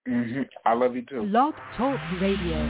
I love you too. Blog Talk Radio.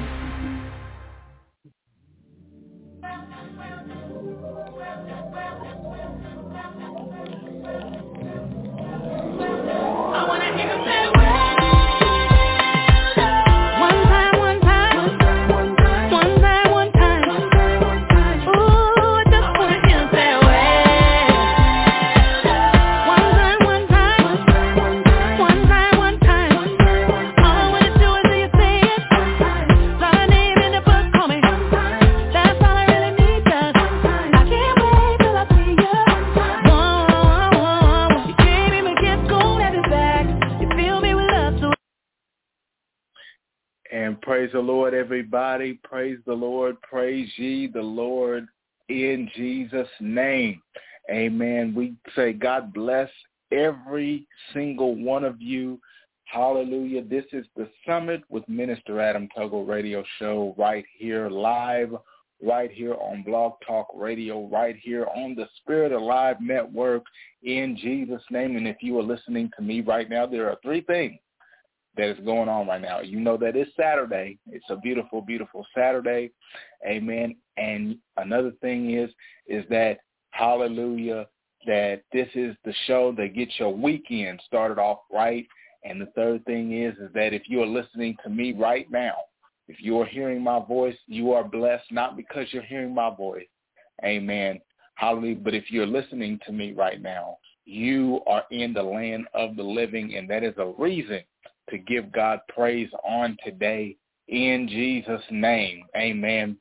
And praise the Lord, everybody. Praise the Lord. Praise ye the Lord in Jesus' name. Amen. We say God bless every single one of you. Hallelujah. This is the Summit with Minister Adam Tuggle radio show right here live, right here on Blog Talk Radio, right here on the Spirit Alive Network in Jesus' name. And if you are listening to me right now, there are three things that is going on right now. You know that it's Saturday. It's a beautiful, beautiful Saturday. Amen. And another thing is that, hallelujah, that this is the show that gets your weekend started off right. And the third thing is that if you are listening to me right now, if you are hearing my voice, you are blessed, not because you're hearing my voice. Amen. Hallelujah. But if you're listening to me right now, you are in the land of the living, and that is a reason to give God praise on today in Jesus' name. Amen.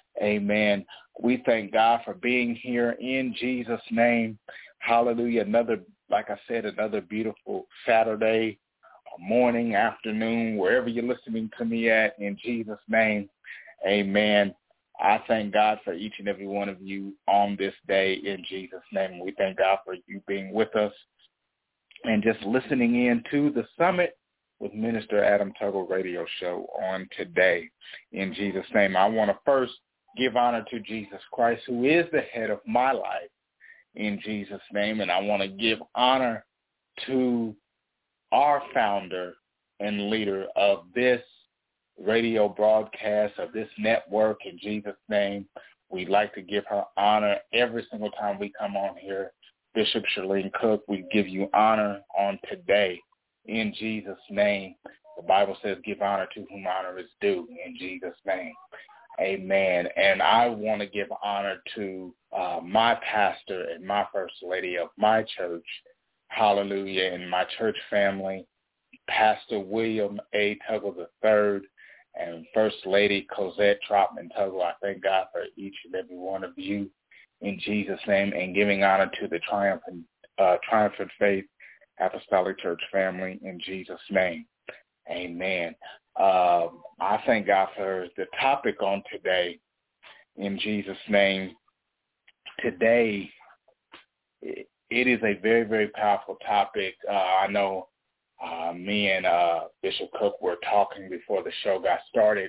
Amen. We thank God for being here in Jesus' name. Hallelujah. Like I said, another beautiful Saturday morning, afternoon, wherever you're listening to me at, in Jesus' name. Amen. I thank God for each and every one of you on this day in Jesus' name. We thank God for you being with us and just listening in to the Summit with Minister Adam Tuggle radio show on today. In Jesus' name, I want to first give honor to Jesus Christ, who is the head of my life, in Jesus' name. And I want to give honor to our founder and leader of this radio broadcast, of this network, in Jesus' name. We'd like to give her honor every single time we come on here. Bishop Charlene Cook, we give you honor on today. In Jesus' name. The Bible says give honor to whom honor is due, in Jesus' name. Amen. And I want to give honor to my pastor and my first lady of my church, hallelujah, and my church family, Pastor William A. Tuggle III and First Lady Cosette Trotman Tuggle. I thank God for each and every one of you in Jesus' name, and giving honor to the Triumphant Faith Apostolic Church family in Jesus' name. Amen. I thank God for the topic on today in Jesus' name. Today, it is a very, very powerful topic. I know me and Bishop Cook were talking before the show got started,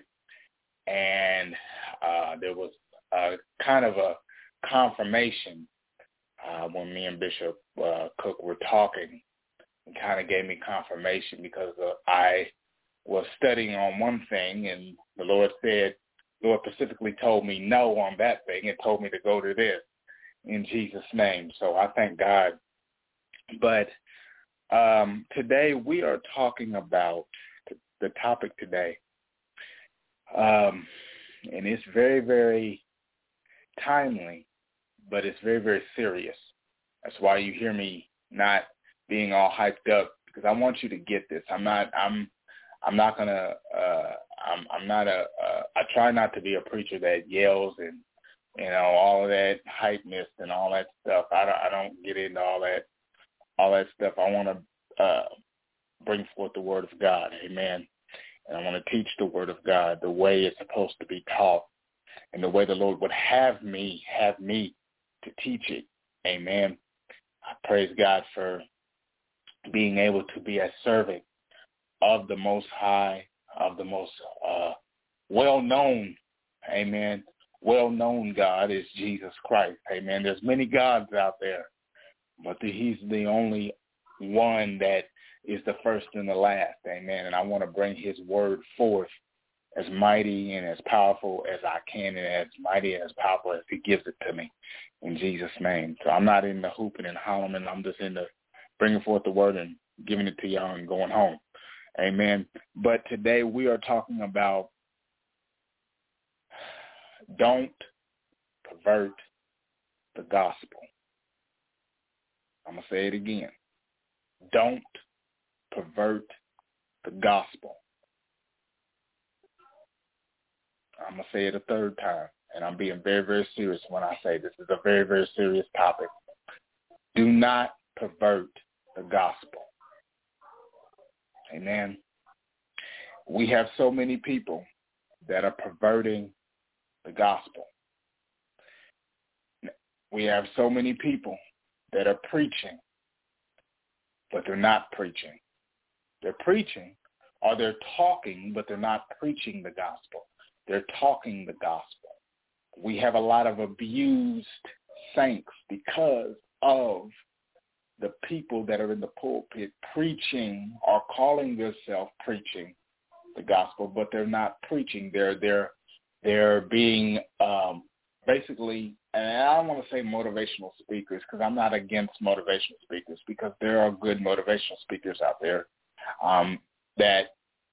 and there was kind of a confirmation when me and Bishop Cook were talking. And kind of gave me confirmation because I was studying on one thing, and the Lord specifically told me no on that thing and told me to go to this in Jesus' name. So I thank God. But today we are talking about the topic today, and it's very, very timely, but it's very, very serious. That's why you hear me not being all hyped up, because I want you to get this. I try not to be a preacher that yells and, all of that hypeness and all that stuff. I don't get into all that stuff. I want to bring forth the word of God. Amen. And I want to teach the word of God the way it's supposed to be taught and the way the Lord would have me to teach it. Amen. I praise God for being able to be a servant of the Most High, of the most well-known, amen, well-known God is Jesus Christ. Amen. There's many gods out there, but he's the only one that is the first and the last. Amen. And I want to bring his word forth as mighty and as powerful as I can, and as mighty and as powerful as he gives it to me, in Jesus' name. So I'm not in the hooping and hollering. I'm just in the bringing forth the word and giving it to y'all and going home. Amen. But today we are talking about don't pervert the gospel. I'm going to say it again. Don't pervert the gospel. I'm going to say it a third time, and I'm being very, very serious when I say this is a very, very serious topic. Do not pervert the gospel. Amen. We have so many people that are perverting the gospel. We have so many people that are preaching, but they're not preaching. They're preaching, or they're talking, but they're not preaching the gospel. They're talking the gospel. We have a lot of abused saints because of the people that are in the pulpit preaching or calling themselves preaching the gospel, but they're not preaching. They're being basically, and I don't want to say motivational speakers because I'm not against motivational speakers, because there are good motivational speakers out there that,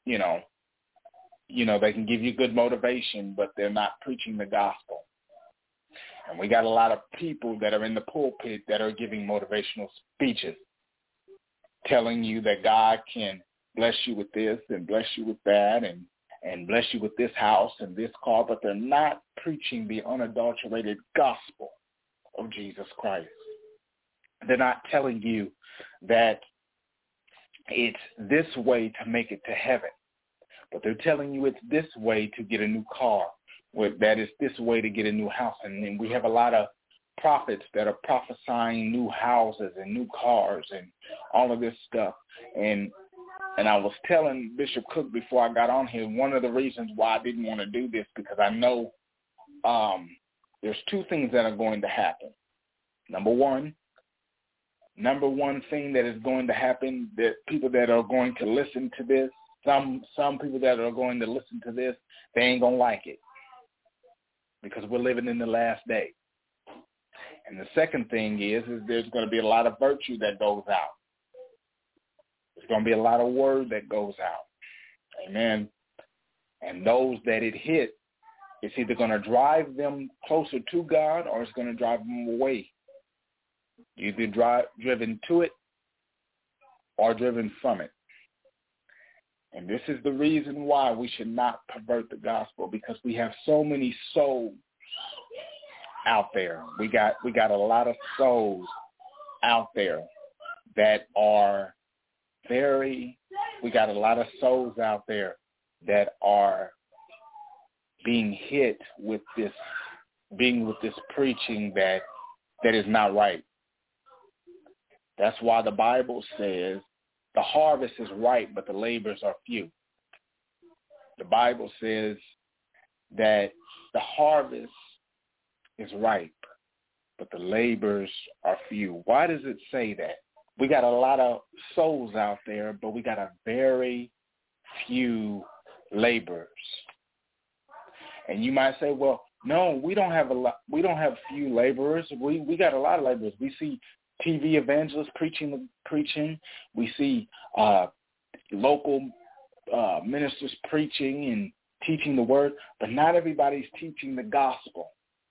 they can give you good motivation, but they're not preaching the gospel. And we got a lot of people that are in the pulpit that are giving motivational speeches, telling you that God can bless you with this and bless you with that and bless you with this house and this car, but they're not preaching the unadulterated gospel of Jesus Christ. They're not telling you that it's this way to make it to heaven, but they're telling you it's this way to get a new car, that is this way to get a new house. And then we have a lot of prophets that are prophesying new houses and new cars and all of this stuff. And I was telling Bishop Cook before I got on here, one of the reasons why I didn't want to do this, because I know there's two things that are going to happen. Number one thing that is going to happen, that people that are going to listen to this, some people that are going to listen to this, they ain't going to like it, because we're living in the last day. And the second thing is there's going to be a lot of virtue that goes out. There's going to be a lot of word that goes out. Amen. And those that it hit, it's either going to drive them closer to God or it's going to drive them away. You're either driven to it or driven from it. And this is the reason why we should not pervert the gospel, because we have so many souls out there. We got a lot of souls out there that are we got a lot of souls out there that are being hit with this preaching that is not right. That's why the Bible says the harvest is ripe, but the laborers are few. The Bible says that the harvest is ripe, but the laborers are few. Why does it say that? We got a lot of souls out there, but we got a very few laborers. And you might say, well, no, we don't have few laborers. We got a lot of laborers. We see TV evangelists preaching. We see local ministers preaching and teaching the word, but not everybody's teaching the gospel.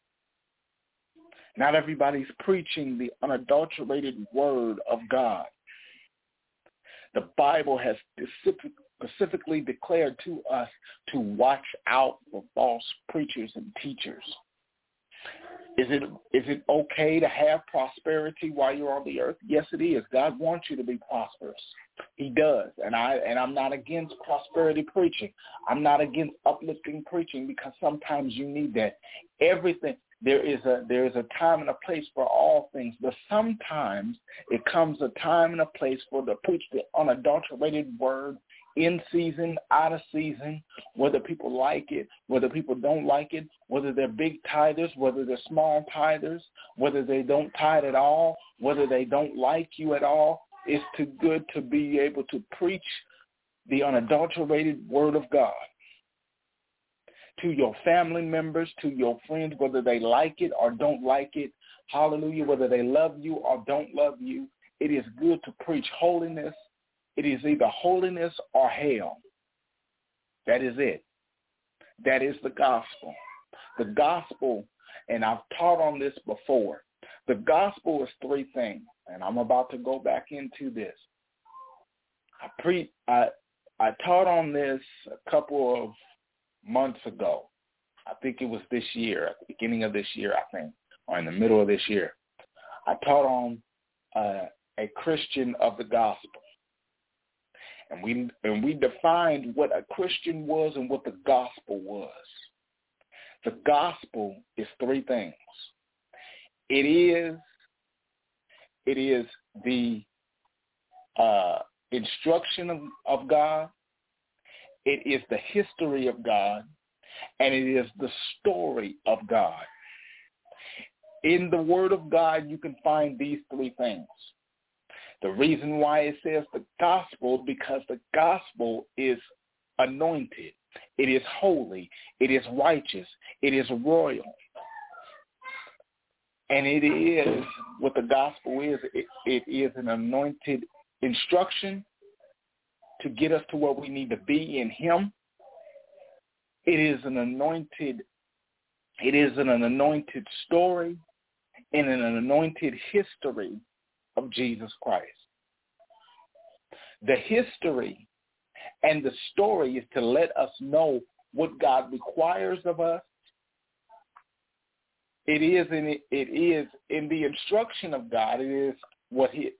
Not everybody's preaching the unadulterated word of God. The Bible has specifically declared to us to watch out for false preachers and teachers. Is it okay to have prosperity while you're on the earth? Yes, it is. God wants you to be prosperous. He does. And I'm not against prosperity preaching. I'm not against uplifting preaching, because sometimes you need that. Everything. There is a time and a place for all things, but sometimes it comes a time and a place for to preach the unadulterated word, in season, out of season, whether people like it, whether people don't like it, whether they're big tithers, whether they're small tithers, whether they don't tithe at all, whether they don't like you at all. It's too good to be able to preach the unadulterated word of God to your family members, to your friends, whether they like it or don't like it. Hallelujah. Whether they love you or don't love you, it is good to preach holiness. It is either holiness or hell. That is it. That is the gospel. The gospel, and I've taught on this before, the gospel is three things, and I'm about to go back into this. I taught on this a couple of months ago. I think it was this year, at the beginning of this year, I think, or in the middle of this year. I taught on a Christian of the gospel. And we defined what a Christian was and what the gospel was. The gospel is three things. It is the instruction of God. It is the history of God. And it is the story of God. In the Word of God, you can find these three things. The reason why it says the gospel, because the gospel is anointed. It is holy. It is righteous. It is royal. And it is, what the gospel is, it is an anointed instruction to get us to where we need to be in him. It is an anointed story and an anointed history of Jesus Christ. The history and the story is to let us know what God requires of us. It is in the instruction of God. It is what he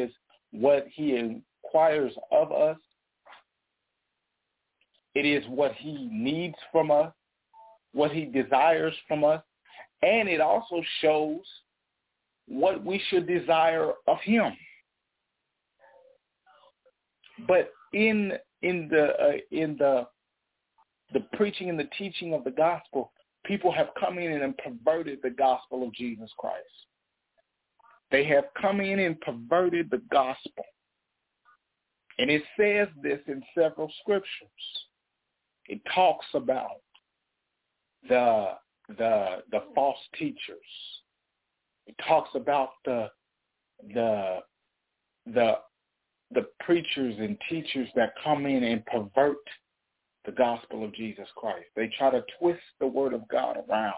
requires of us. It is what he needs from us, what he desires from us, and it also shows what we should desire of him. But in the preaching and the teaching of the gospel, people have come in and perverted the gospel of Jesus Christ. They have come in and perverted the gospel. And it says this in several scriptures. It talks about the false teachers. It talks about the preachers and teachers that come in and pervert the gospel of Jesus Christ. They try to twist the word of God around.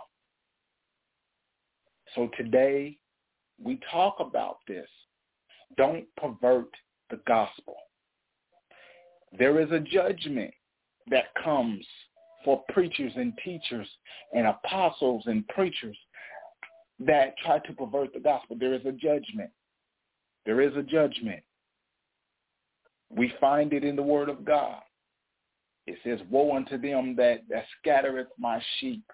So today we talk about this. Don't pervert the gospel. There is a judgment that comes for preachers and teachers and apostles and preachers that try to pervert the gospel. There is a judgment. There is a judgment. We find it in the word of God. It says, woe unto them that scattereth my sheep.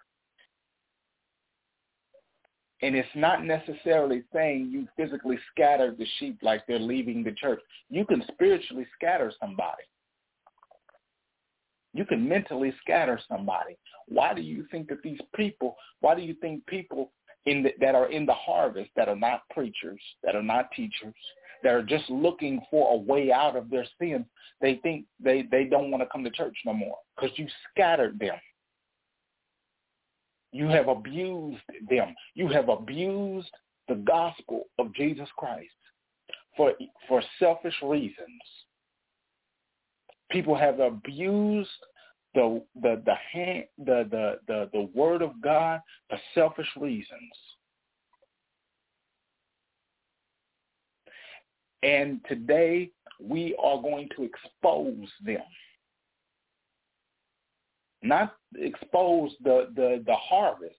And it's not necessarily saying you physically scatter the sheep like they're leaving the church. You can spiritually scatter somebody. You can mentally scatter somebody. Why do you think that people that are in the harvest, that are not preachers, that are not teachers, that are just looking for a way out of their sins, they think they don't want to come to church no more because you scattered them. You have abused them. You have abused the gospel of Jesus Christ for selfish reasons. People have abused the word of God for selfish reasons. And today we are going to expose them. Not expose the harvest.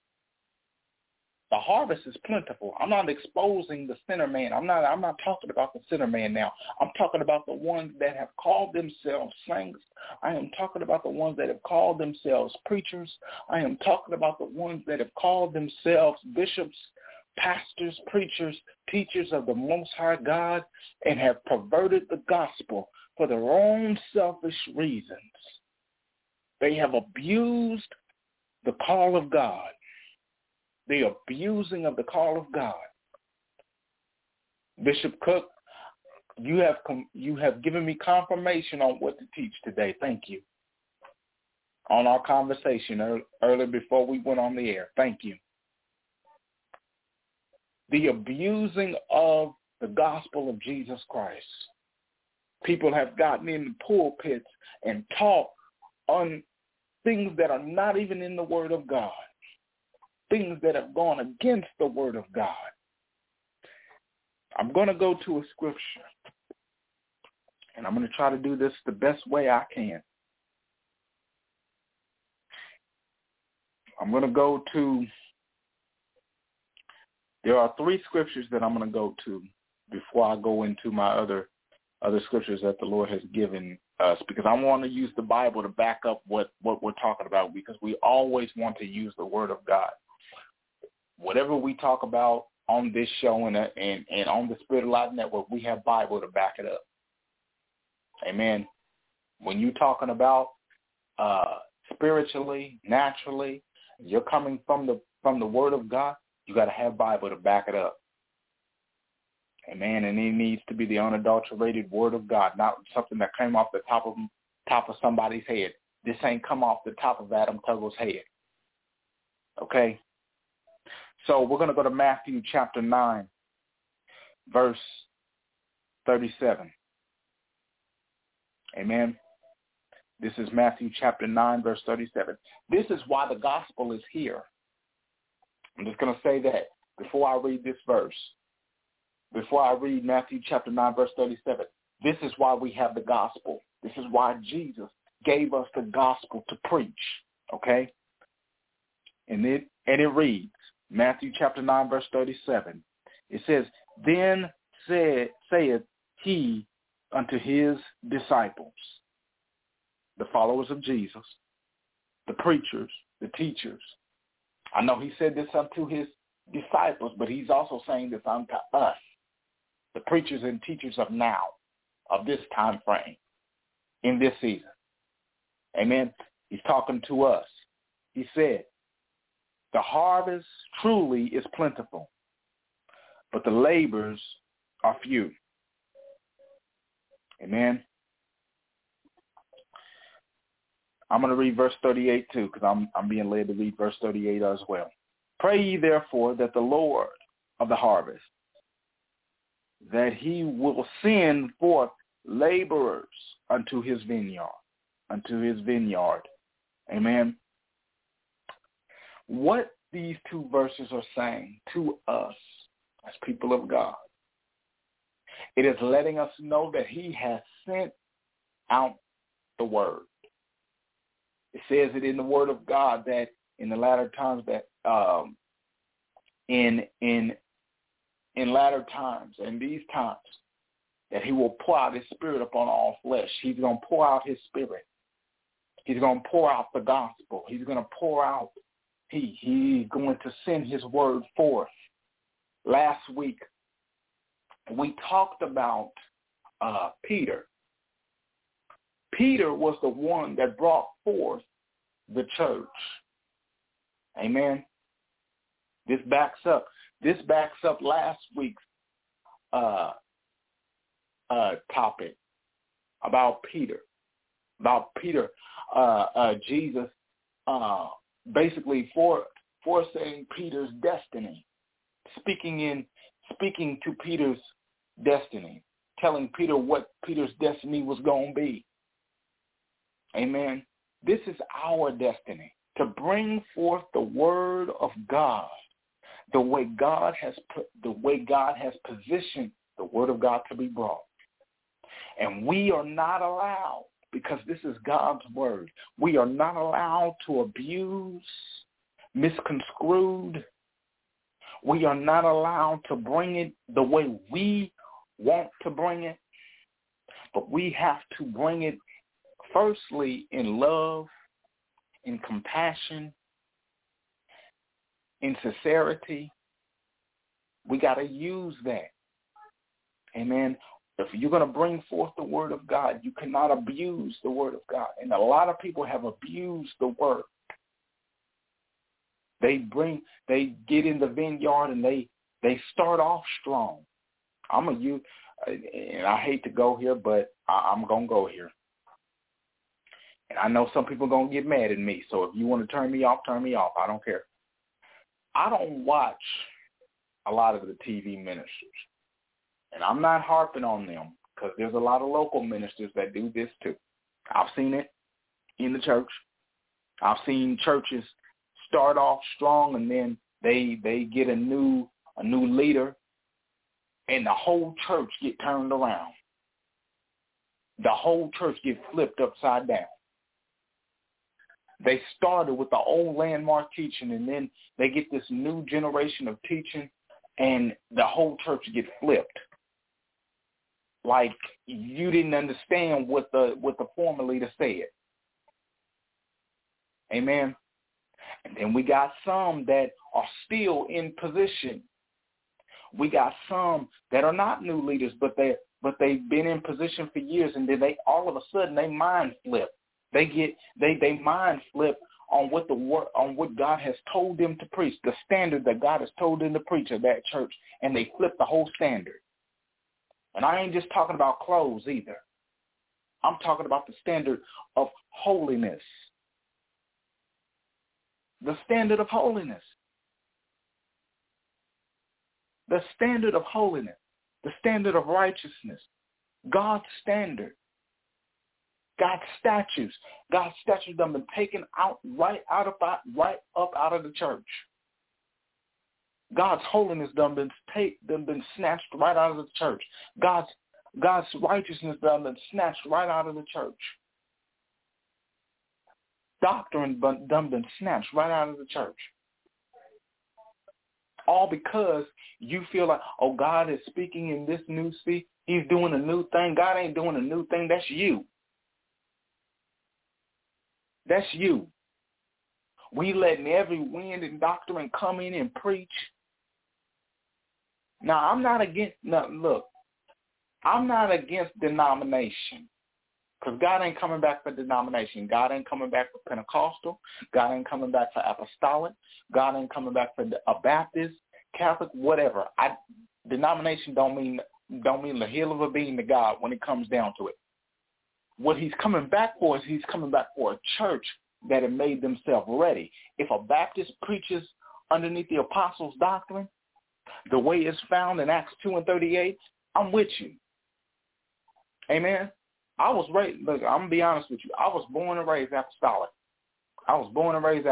The harvest is plentiful. I'm not exposing the sinner man. I'm not talking about the sinner man now. I'm talking about the ones that have called themselves saints. I am talking about the ones that have called themselves preachers. I am talking about the ones that have called themselves bishops, pastors, preachers, teachers of the Most High God, and have perverted the gospel for their own selfish reasons. They have abused the call of God. The abusing of the call of God. Bishop Cook, You have given me confirmation on what to teach today. Thank you. On our conversation earlier before we went on the air. Thank you. The abusing of the gospel of Jesus Christ. People have gotten in the pulpits and taught on things that are not even in the Word of God. Things that have gone against the Word of God. I'm going to go to a scripture. And I'm going to try to do this the best way I can. I'm going to go to, there are 3 scriptures that I'm going to go to before I go into my other scriptures that the Lord has given us, because I want to use the Bible to back up what we're talking about, because we always want to use the Word of God. Whatever we talk about on this show and on the Spirit of Life Network, we have Bible to back it up. Amen. When you're talking about spiritually, naturally, you're coming from the Word of God, you got to have Bible to back it up. Amen. And it needs to be the unadulterated Word of God, not something that came off the top of somebody's head. This ain't come off the top of Adam Tuggle's head. Okay? So we're going to go to Matthew chapter 9, verse 37. Amen. This is Matthew chapter 9, verse 37. This is why the gospel is here. I'm just going to say that before I read this verse. Before I read Matthew chapter 9, verse 37. This is why we have the gospel. This is why Jesus gave us the gospel to preach. Okay? And it reads, Matthew chapter 9, verse 37. It says, Then saith he unto his disciples, the followers of Jesus, the preachers, the teachers. I know he said this unto his disciples, but he's also saying this unto us, the preachers and teachers of now, of this time frame, in this season. Amen. He's talking to us. He said, the harvest truly is plentiful, but the labors are few. Amen. I'm going to read verse 38 too, because I'm being led to read verse 38 as well. Pray ye therefore that the Lord of the harvest, that he will send forth laborers unto his vineyard. Amen. What these 2 verses are saying to us as people of God, it is letting us know that he has sent out the word. It says it in the Word of God that in the latter times that in latter times and these times that he will pour out his Spirit upon all flesh. He's going to pour out his Spirit. He's going to pour out the gospel. He's going to pour out. He's going to send his word forth. Last week we talked about Peter. Peter was the one that brought forth the church. Amen. This backs up last week's topic about Peter. Jesus basically foreseeing Peter's destiny, speaking to Peter's destiny, telling Peter what Peter's destiny was going to be. Amen. This is our destiny, to bring forth the word of God, the way God has positioned the word of God to be brought. And we are not allowed, because this is God's word, we are not allowed to abuse, misconstrued. We are not allowed to bring it the way we want to bring it, but we have to bring it firstly in love, in compassion, in sincerity. We got to use that. Amen. If you're going to bring forth the word of God, you cannot abuse the word of God. And a lot of people have abused the word. They get in the vineyard and they start off strong. I'm going to use, and I hate to go here, but I'm going to go here. And I know some people are going to get mad at me, so if you want to turn me off, turn me off. I don't care. I don't watch a lot of the TV ministers, and I'm not harping on them because there's a lot of local ministers that do this too. I've seen it in the church. I've seen churches start off strong, and then they get a new leader, and the whole church get turned around. The whole church get flipped upside down. They started with the old landmark teaching, and then they get this new generation of teaching, and the whole church get flipped. Like you didn't understand what the former leader said. Amen. And then we got some that are still in position. We got some that are not new leaders, but they've been in position for years, and then they all of a sudden they mind flip. They mind flip on what God has told them to preach, the standard that God has told them to preach at that church, and they flip the whole standard. And I ain't just talking about clothes either. I'm talking about the standard of holiness. The standard of holiness. The standard of holiness. The standard of righteousness. God's standard. God's statutes. God's statutes have been taken out right up out of the church. God's holiness done been snatched right out of the church. God's righteousness done been snatched right out of the church. Doctrine done been snatched right out of the church. All because you feel like, oh, God is speaking in this new speech. He's doing a new thing. God ain't doing a new thing. That's you. That's you. We letting every wind and doctrine come in and preach. Now, I'm not against denomination, because God ain't coming back for denomination. God ain't coming back for Pentecostal. God ain't coming back for apostolic. God ain't coming back for a Baptist, Catholic, whatever. Denomination don't mean the hill of a bean to God when it comes down to it. What he's coming back for is he's coming back for a church that have made themselves ready. If a Baptist preaches underneath the apostles' doctrine, the way it's found in Acts 2:38, I'm with you. Amen. I was raised, look, I'm going to be honest with you. I was born and raised apostolic. I was born and raised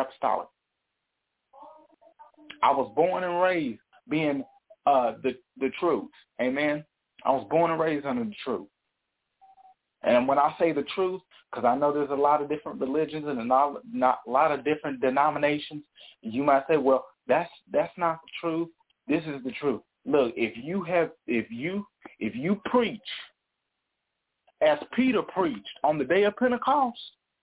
being the truth. Amen. I was born and raised under the truth. And when I say the truth, because I know there's a lot of different religions and a lot of different denominations, you might say, well, that's not the truth. This is the truth. Look, if you preach as Peter preached on the day of Pentecost,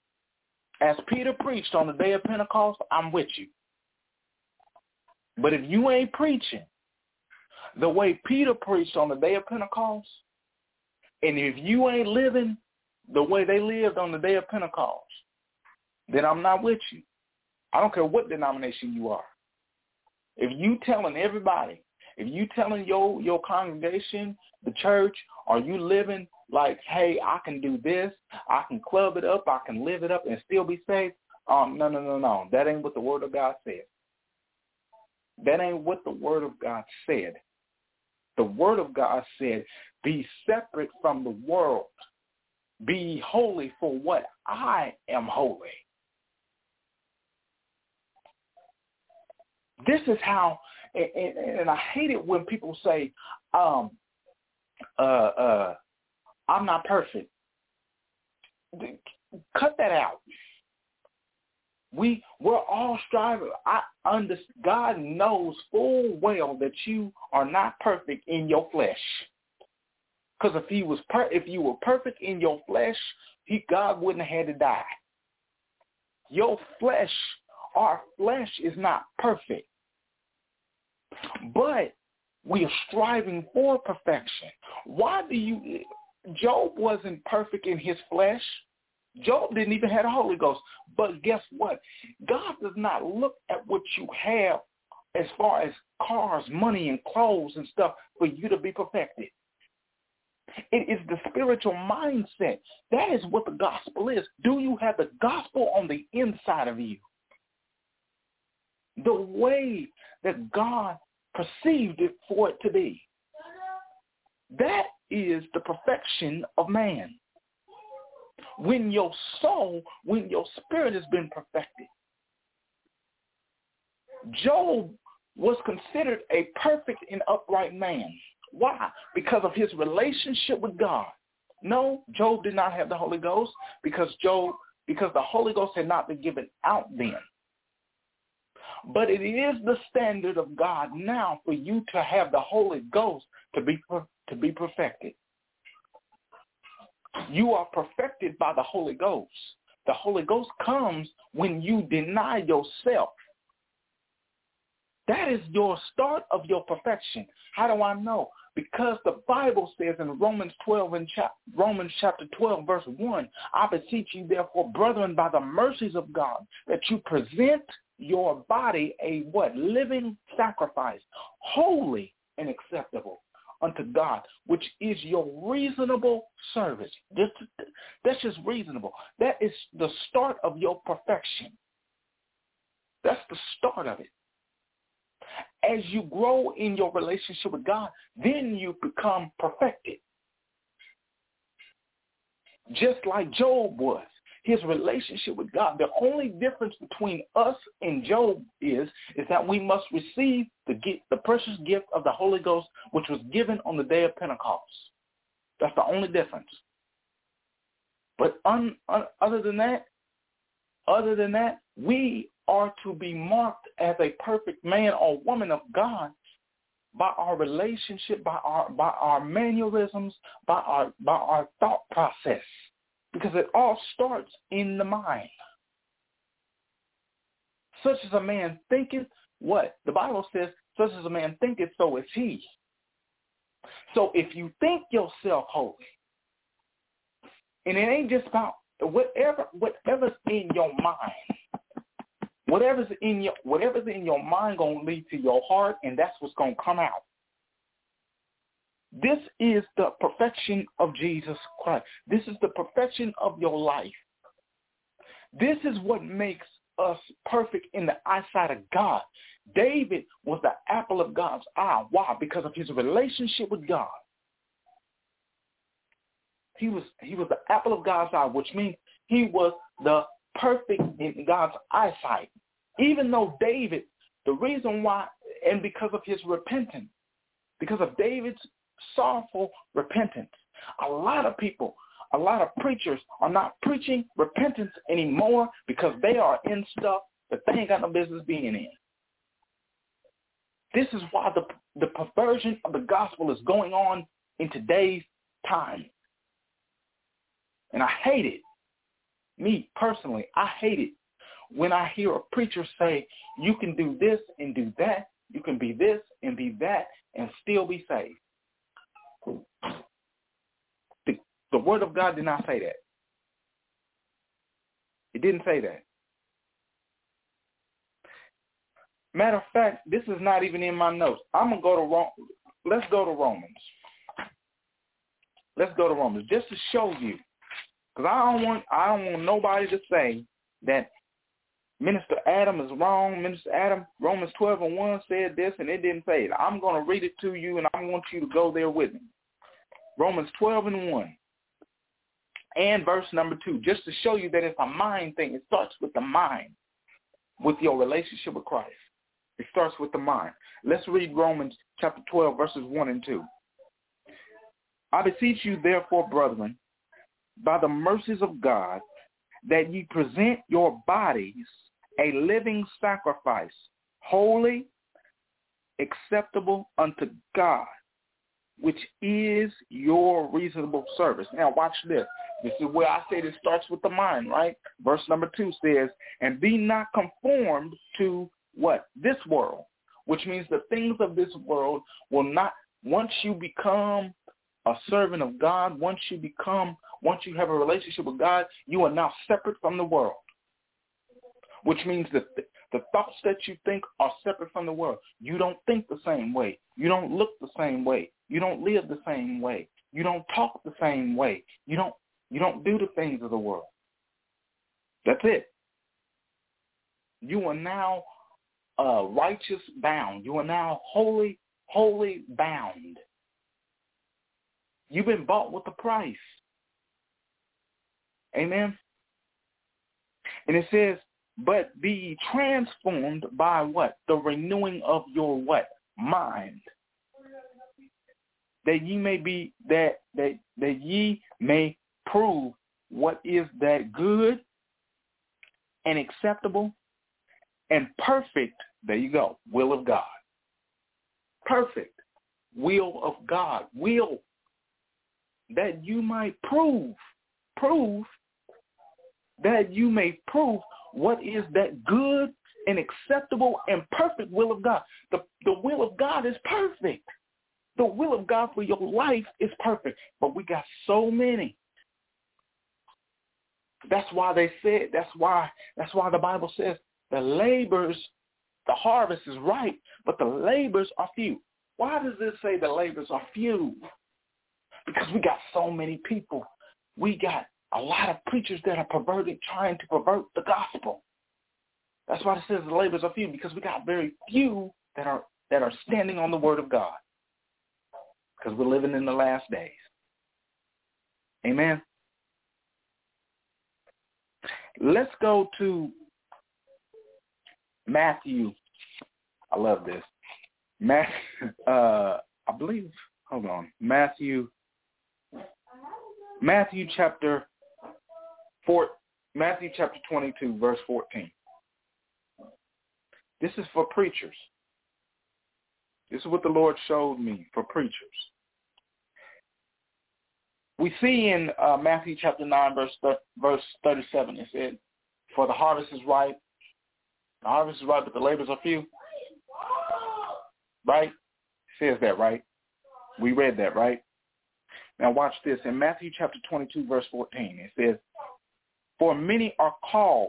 I'm with you. But if you ain't preaching the way Peter preached on the day of Pentecost, and if you ain't living the way they lived on the day of Pentecost, then I'm not with you. I don't care what denomination you are. If you telling everybody, if you telling your congregation, the church, are you living like, hey, I can do this, I can club it up, I can live it up and still be saved? No. That ain't what the Word of God said. That ain't what the Word of God said. The Word of God said, be separate from the world. Be holy for what I am holy. This is how, and I hate it when people say, I'm not perfect. Cut that out. We're all striving. God knows full well that you are not perfect in your flesh. Because if you were perfect in your flesh, God wouldn't have had to die. Your flesh, our flesh is not perfect. But we are striving for perfection. Job wasn't perfect in his flesh. Job didn't even have the Holy Ghost. But guess what? God does not look at what you have as far as cars, money, and clothes and stuff for you to be perfected. It is the spiritual mindset. That is what the gospel is. Do you have the gospel on the inside of you? The way that God perceived it for it to be. That is the perfection of man. When your soul, when your spirit has been perfected. Job was considered a perfect and upright man. Why? Because of his relationship with God. No, Job did not have the Holy Ghost because the Holy Ghost had not been given out then. But it is the standard of God now for you to have the Holy Ghost to be perfected. You are perfected by the Holy Ghost. The Holy Ghost comes when you deny yourself. That is your start of your perfection. How do I know? Because the Bible says in Romans chapter 12, verse 1, I beseech you, therefore, brethren, by the mercies of God, that you present your body a what? Living sacrifice, holy and acceptable unto God, which is your reasonable service. That's just reasonable. That is the start of your perfection. That's the start of it. As you grow in your relationship with God, then you become perfected. Just like Job was. His relationship with God. The only difference between us and Job is that we must receive the precious gift of the Holy Ghost, which was given on the day of Pentecost. That's the only difference. But other than that, we are to be marked as a perfect man or woman of God by our relationship, by our mannerisms, by our thought process. Because it all starts in the mind. Such as a man thinketh, what? The Bible says, such as a man thinketh, so is he. So if you think yourself holy, and it ain't just about whatever's in your mind, whatever's in your mind gonna lead to your heart, and that's what's gonna come out. This is the perfection of Jesus Christ. This is the perfection of your life. This is what makes us perfect in the eyesight of God. David was the apple of God's eye. Why? Because of his relationship with God. He was the apple of God's eye, which means he was the perfect in God's eyesight. Even though David, the reason why, and because of his repentance, because of David's sorrowful repentance. A lot of people, a lot of preachers are not preaching repentance anymore because they are in stuff that they ain't got no business being in. This is why the perversion of the gospel is going on in today's time. And I hate it. Me, personally, I hate it when I hear a preacher say, you can do this and do that, you can be this and be that, and still be saved. The Word of God did not say that. It didn't say that. Matter of fact, this is not even in my notes. I'm going to go to Let's go to Romans. Let's go to Romans just to show you. Because I don't want nobody to say that Minister Adam is wrong. Minister Adam, Romans 12:1 said this and it didn't say it. I'm going to read it to you and I want you to go there with me. Romans 12:1 and verse number 2, just to show you that it's a mind thing. It starts with the mind, with your relationship with Christ. It starts with the mind. Let's read Romans chapter 12, verses 1 and 2. I beseech you, therefore, brethren, by the mercies of God, that ye present your bodies a living sacrifice, holy, acceptable unto God, which is your reasonable service. Now watch this. This is where I said it starts with the mind, right? Verse number 2 says, and be not conformed to what? This world, which means the things of this world will not, once you become a servant of God, once you have a relationship with God, you are now separate from the world, which means that the thoughts that you think are separate from the world. You don't think the same way. You don't look the same way. You don't live the same way. You don't talk the same way. You don't do the things of the world. That's it. You are now righteous bound. You are now holy bound. You've been bought with a price. Amen. And it says, but be transformed by what? The renewing of your what? Mind. That ye may be that ye may prove what is that good and acceptable and perfect, there you go, will of God. Perfect will of God. Will that you might prove that you may prove what is that good and acceptable and perfect will of God. The will of God is perfect. The will of God for your life is perfect. But we got so many. That's why the Bible says the harvest is ripe, but the labors are few. Why does it say the labors are few? Because we got so many people. We got a lot of preachers that are trying to pervert the gospel. That's why it says the labors are few, because we got very few that are standing on the word of God. Because we're living in the last days. Amen. Let's go to Matthew. I love this. I believe, hold on. Matthew chapter 22, verse 14. This is for preachers. This is what the Lord showed me for preachers. We see in Matthew chapter 9, verse 37, it said, for the harvest is ripe. The harvest is ripe, but the labors are few. Right? It says that, right? We read that, right? Now watch this. In Matthew chapter 22, verse 14, it says, for many are called,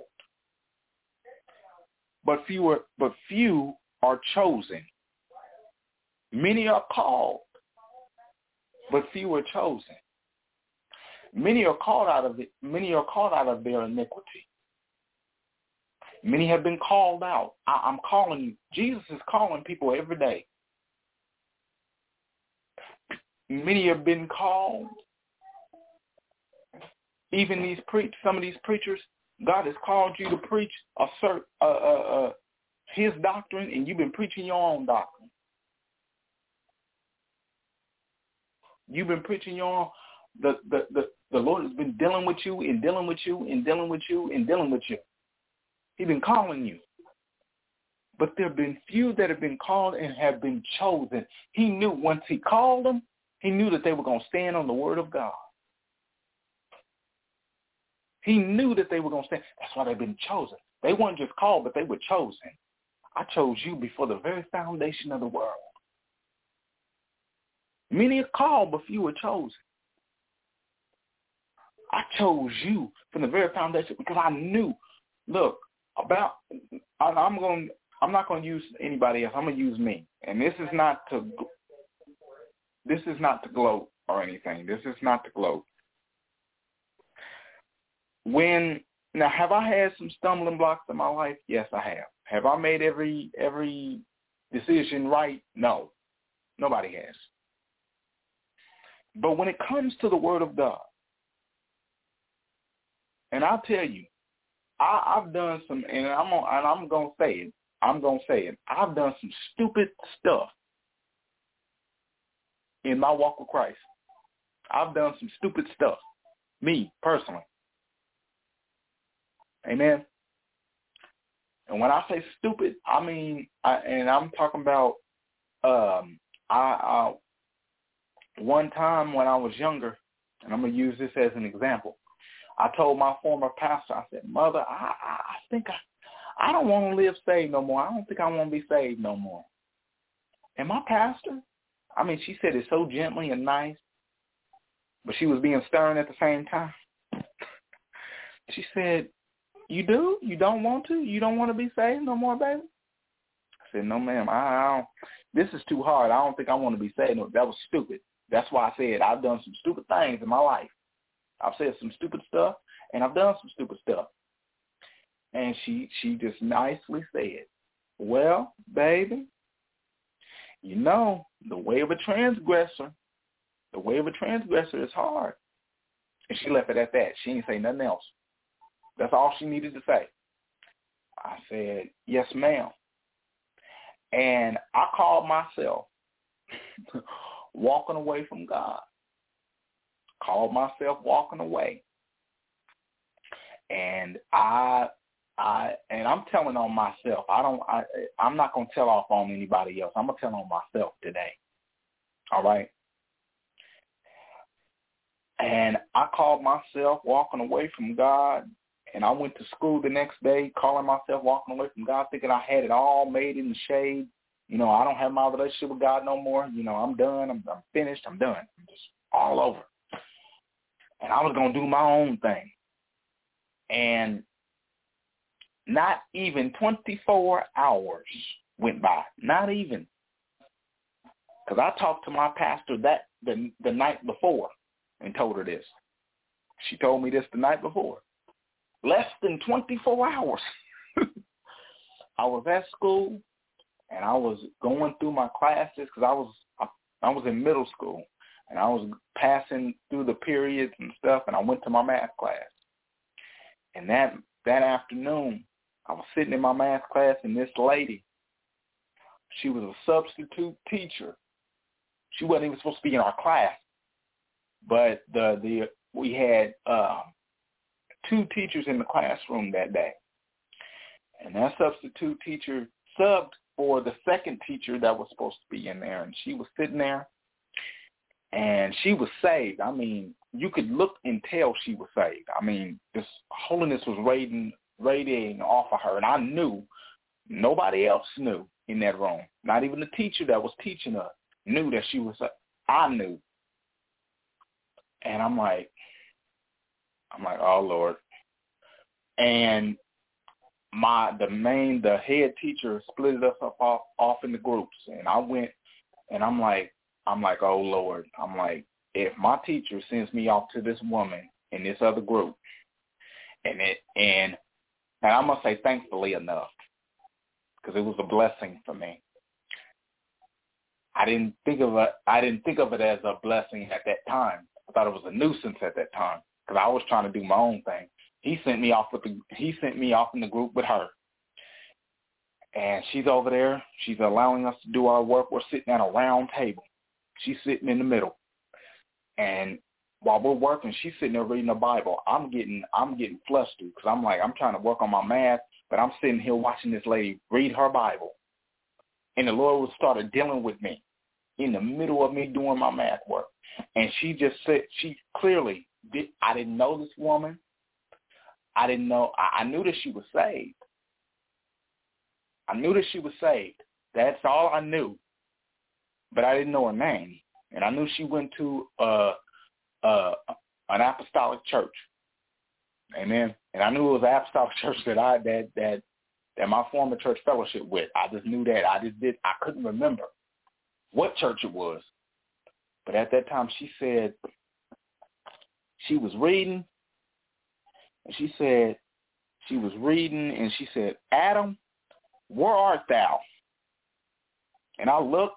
but few are chosen. Many are called, but few are chosen. Many are called out of their iniquity. Many have been called out. I'm calling you. Jesus is calling people every day. Many have been called. Even some of these preachers, God has called you to preach His doctrine, and you've been preaching your own doctrine. You've been preaching your own. The Lord has been dealing with you and dealing with you and dealing with you and dealing with you. He's been calling you. But there have been few that have been called and have been chosen. He knew once he called them, he knew that they were going to stand on the word of God. He knew that they were going to stand. That's why they've been chosen. They weren't just called, but they were chosen. I chose you before the very foundation of the world. Many are called, but few are chosen. I chose you from the very foundation because I knew. Look, I'm not going to use anybody else. I'm going to use me. And this is not to gloat or anything. This is not to gloat. Now, have I had some stumbling blocks in my life? Yes, I have. Have I made every decision right? No. Nobody has. But when it comes to the word of God, and I'll tell you, I've done some, and I'm going to say it. I'm going to say it. I've done some stupid stuff in my walk with Christ. I've done some stupid stuff, me personally. Amen. And when I say stupid, I mean, I'm talking about, one time when I was younger, and I'm going to use this as an example. I told my former pastor, I said, Mother, I think I don't want to live saved no more. I don't think I want to be saved no more. And my pastor, I mean, she said it so gently and nice, but she was being stern at the same time. She said, you do? You don't want to? You don't want to be saved no more, baby? I said, no, ma'am. I don't. This is too hard. I don't think I want to be saved. No, that was stupid. That's why I said I've done some stupid things in my life. I've said some stupid stuff, and I've done some stupid stuff. And she just nicely said, well, baby, you know, the way of a transgressor is hard. And she left it at that. She didn't say nothing else. That's all she needed to say. I said, yes, ma'am. And I called myself walking away from God. Called myself walking away. And I'm telling on myself. I'm not going to tell off on anybody else. I'm going to tell on myself today. All right? And I called myself walking away from God, and I went to school the next day calling myself walking away from God, thinking I had it all made in the shade. You know, I don't have my relationship with God no more. You know, I'm done. I'm finished. I'm done. I'm just all over. And I was going to do my own thing. And not even 24 hours went by. Not even. Because I talked to my pastor the night before and told her this. She told me this the night before. Less than 24 hours. I was at school, and I was going through my classes because I was in middle school, and I was passing through the periods and stuff, and I went to my math class. And that afternoon, I was sitting in my math class, and this lady, she was a substitute teacher. She wasn't even supposed to be in our class, but we had two teachers in the classroom that day. And that substitute teacher subbed for the second teacher that was supposed to be in there. And she was sitting there, and she was saved. I mean, you could look and tell she was saved. I mean, this holiness was radiating off of her. And I knew, nobody else knew in that room. Not even the teacher that was teaching us knew that she was saved. I knew. And I'm like, oh, Lord. And the head teacher split us up off into groups. And I went, and I'm like, oh, Lord. I'm like, if my teacher sends me off to this woman in this other group, and I'm going to say thankfully enough, because it was a blessing for me. I didn't think of it as a blessing at that time. I thought it was a nuisance at that time because I was trying to do my own thing. He sent me off in the group with her, and she's over there. She's allowing us to do our work. We're sitting at a round table. She's sitting in the middle, and while we're working, she's sitting there reading the Bible. I'm getting flustered because I'm trying to work on my math, but I'm sitting here watching this lady read her Bible, and the Lord started dealing with me in the middle of me doing my math work. And she just said, she clearly did. I didn't know this woman. I didn't know. I knew that she was saved. I knew that she was saved. That's all I knew. But I didn't know her name. And I knew she went to an apostolic church. Amen. And I knew it was an apostolic church that my former church fellowship with. I just knew that. I couldn't remember what church it was. But at that time, she said, she was reading, and she said, Adam, where art thou? And I looked.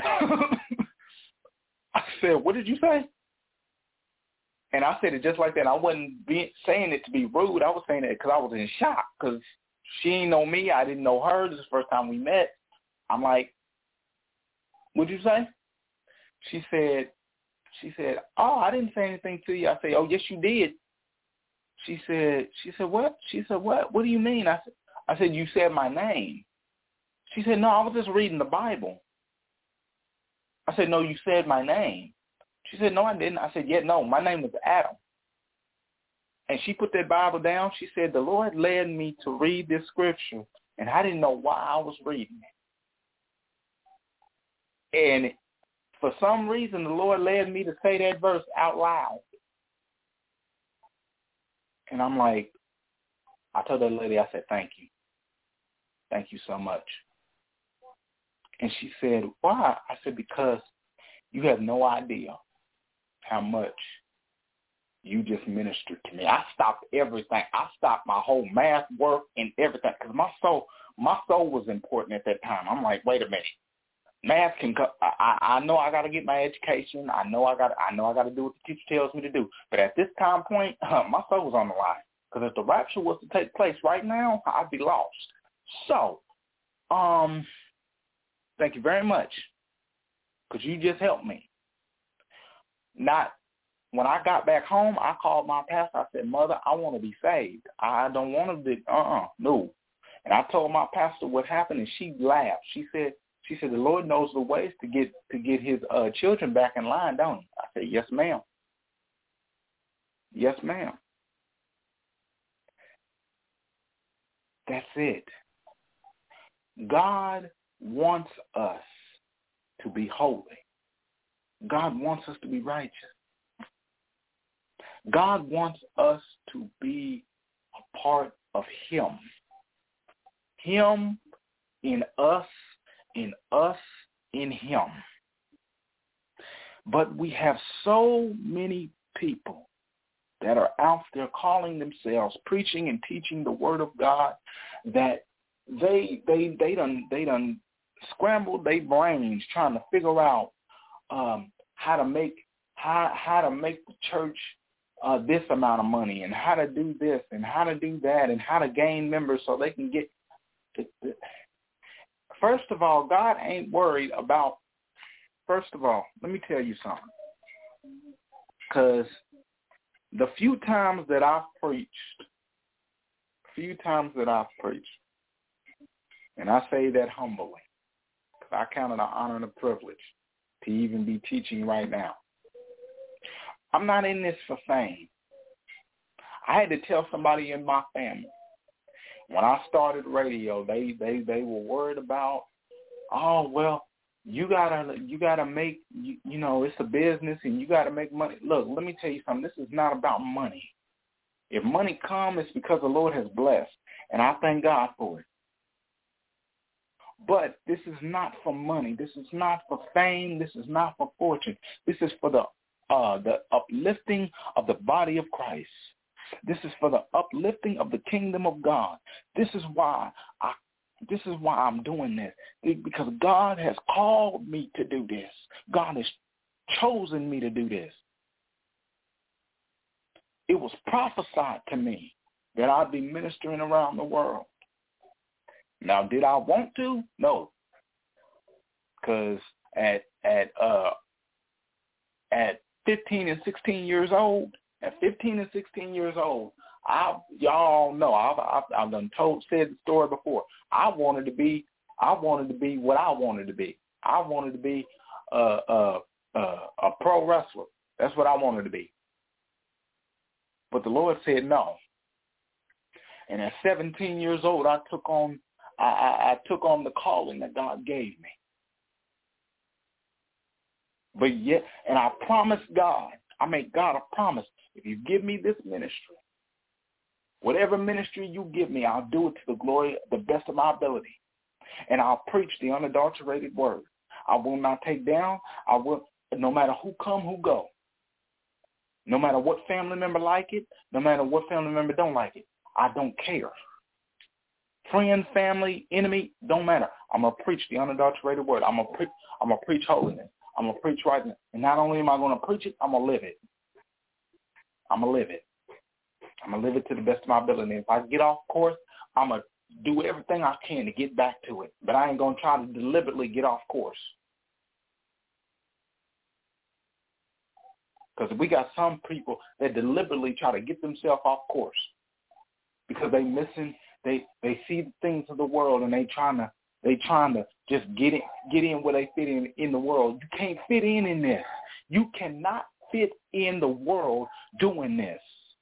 I said, what did you say? And I said it just like that. I wasn't saying it to be rude. I was saying it because I was in shock because she didn't know me. I didn't know her. This is the first time we met. I'm like, what'd you say? She said, oh, I didn't say anything to you. I said, oh, yes, you did. She said, what? She said, what? What do you mean? I said, you said my name. She said, no, I was just reading the Bible. I said, no, you said my name. She said, no, I didn't. I said, yeah, no, my name was Adam. And she put that Bible down. She said, the Lord led me to read this scripture, and I didn't know why I was reading it. And for some reason, the Lord led me to say that verse out loud. And I'm like, I told that lady, I said, thank you. Thank you so much. And she said, why? I said, because You have no idea how much you just ministered to me. I stopped everything. I stopped my whole math work and everything because my soul was important at that time. I'm like, wait a minute. Math can come. I know I got to get my education. I know I got to do what the teacher tells me to do. But at this time point, my soul was on the line. Because if the rapture was to take place right now, I'd be lost. So, thank you very much. Because you just helped me. When I got back home, I called my pastor. I said, Mother, I want to be saved. I don't want to be, no. And I told my pastor what happened, and she laughed. She said, the Lord knows the ways to get his children back in line, don't he? I said, yes, ma'am. Yes, ma'am. That's it. God wants us to be holy. God wants us to be righteous. God wants us to be a part of him. Him in us in him. But we have so many people that are out there calling themselves preaching and teaching the word of God that they done scrambled their brains trying to figure out how to make the church this amount of money and how to do this and how to do that and how to gain members so they can get. First of all, God ain't worried about. First of all, let me tell you something. Because the few times that I've preached, and I say that humbly, because I count it an honor and a privilege to even be teaching right now. I'm not in this for fame. I had to tell somebody in my family. When I started radio, they were worried about, oh, well, you gotta make, it's a business and you gotta make money. Look, let me tell you something. This is not about money. If money comes, it's because the Lord has blessed, and I thank God for it. But this is not for money. This is not for fame. This is not for fortune. This is for the uplifting of the body of Christ. This is for the uplifting of the kingdom of God. This is why I'm doing this, because God has called me to do this. God has chosen me to do this. It was prophesied to me that I'd be ministering around the world. Now, did I want to? No. Because at 15 and 16 years old, y'all know I've done said the story before. I wanted to be what I wanted to be. I wanted to be a pro wrestler. That's what I wanted to be. But the Lord said no. And at 17 years old, I took on the calling that God gave me. But yet, and I promised God, I made God a promise. If you give me this ministry, whatever ministry you give me, I'll do it to the glory, the best of my ability. And I'll preach the unadulterated word. I will not take down. I will, no matter who come, who go. No matter what family member like it, no matter what family member don't like it. I don't care. Friend, family, enemy, don't matter. I'm going to preach the unadulterated word. I'm going to preach holiness. I'm going to preach righteousness. And not only am I going to preach it, I'm going to live it. I'm going to live it. I'm going to live it to the best of my ability. And if I get off course, I'm going to do everything I can to get back to it. But I ain't going to try to deliberately get off course. Because we got some people that deliberately try to get themselves off course because they see the things of the world and they trying to just get in where they fit in the world. You can't fit in this. You cannot fit in the world doing this.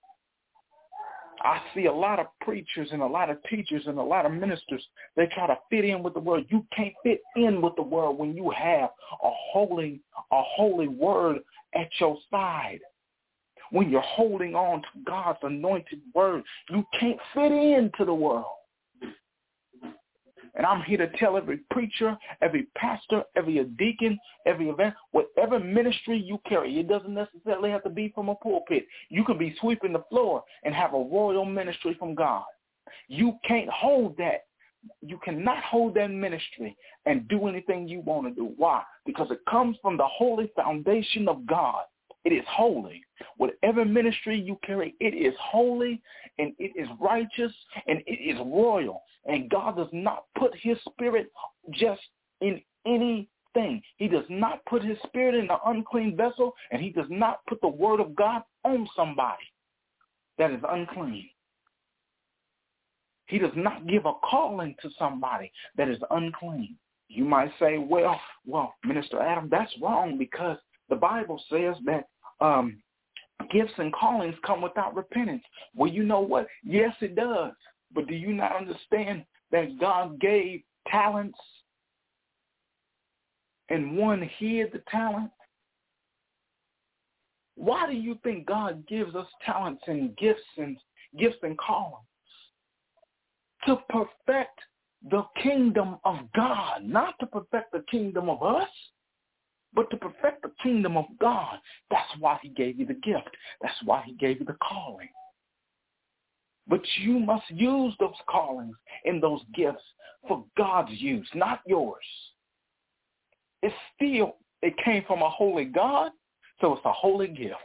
I see a lot of preachers and a lot of teachers and a lot of ministers, they try to fit in with the world. You can't fit in with the world when you have a holy word at your side. When you're holding on to God's anointed word, you can't fit into the world. And I'm here to tell every preacher, every pastor, every deacon, every event, whatever ministry you carry, it doesn't necessarily have to be from a pulpit. You can be sweeping the floor and have a royal ministry from God. You can't hold that. You cannot hold that ministry and do anything you want to do. Why? Because it comes from the holy foundation of God. It is holy. Whatever ministry you carry, it is holy and it is righteous and it is royal. And God does not put his spirit just in anything. He does not put his spirit in an unclean vessel, and he does not put the word of God on somebody that is unclean. He does not give a calling to somebody that is unclean. You might say, well, Minister Adam, that's wrong because the Bible says that gifts and callings come without repentance. Well, you know what? Yes, it does. But do you not understand that God gave talents and one hid the talent? Why do you think God gives us talents and gifts and callings? To perfect the kingdom of God, not to perfect the kingdom of us, but to perfect the kingdom of God. That's why he gave you the gift. That's why he gave you the calling. But you must use those callings and those gifts for God's use, not yours. It came from a holy God, so it's a holy gift.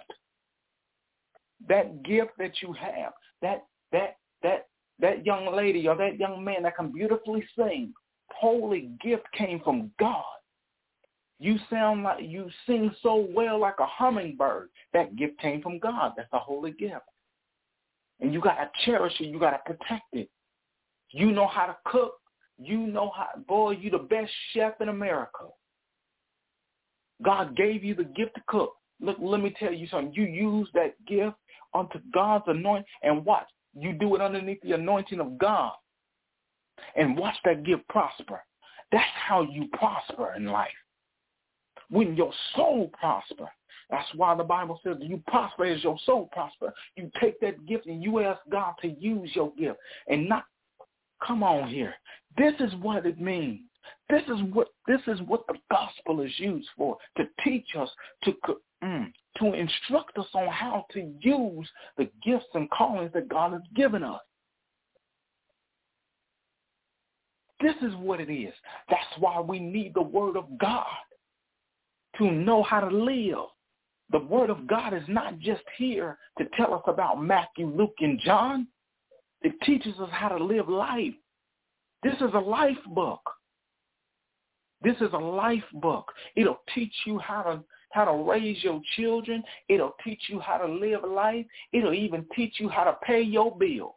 That gift that you have, that young lady or that young man that can beautifully sing, holy gift came from God. You sing so well like a hummingbird. That gift came from God. That's a holy gift. And you got to cherish it. You got to protect it. You know how to cook. You the best chef in America. God gave you the gift to cook. Look, let me tell you something. You use that gift unto God's anointing, and watch. You do it underneath the anointing of God. And watch that gift prosper. That's how you prosper in life. When your soul prosper. That's why the Bible says you prosper as your soul prosper. You take that gift and you ask God to use your gift. And not, come on here. This is what it means. This is what the gospel is used for, to teach us, to instruct us on how to use the gifts and callings that God has given us. This is what it is. That's why we need the word of God to know how to live. The word of God is not just here to tell us about Matthew, Luke, and John. It teaches us how to live life. This is a life book. This is a life book. It'll teach you how to raise your children. It'll teach you how to live life. It'll even teach you how to pay your bills.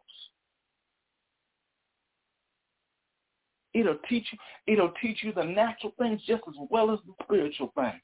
It'll teach you the natural things just as well as the spiritual things.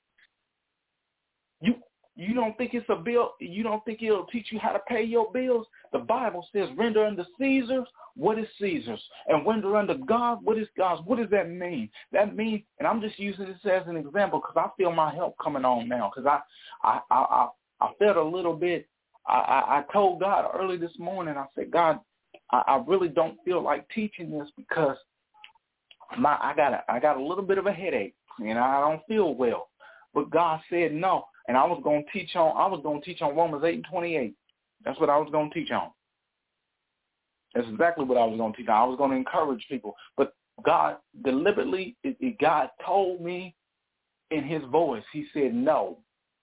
You don't think it's a bill? You don't think it'll teach you how to pay your bills? The Bible says, render unto Caesar what is Caesar's, and render unto God what is God's. What does that mean? That means, and I'm just using this as an example because I feel my help coming on now, because I felt a little bit. I told God early this morning, I said, God, I really don't feel like teaching this because I got a little bit of a headache, and I don't feel well. But God said no. And I was going to teach on Romans 8:28. That's what I was going to teach on. That's exactly what I was going to teach on. I was going to encourage people. But God deliberately, God told me in his voice, he said, no.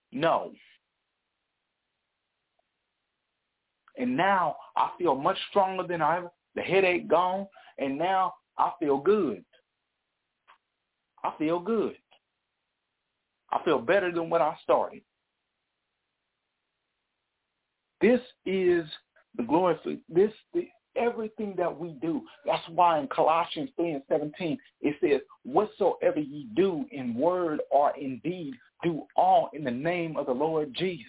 And now I feel much stronger than I ever. The headache gone, and now I feel good. I feel good. I feel better than when I started. This is the glory for everything that we do. That's why in Colossians 3:17 it says, whatsoever ye do in word or in deed, do all in the name of the Lord Jesus.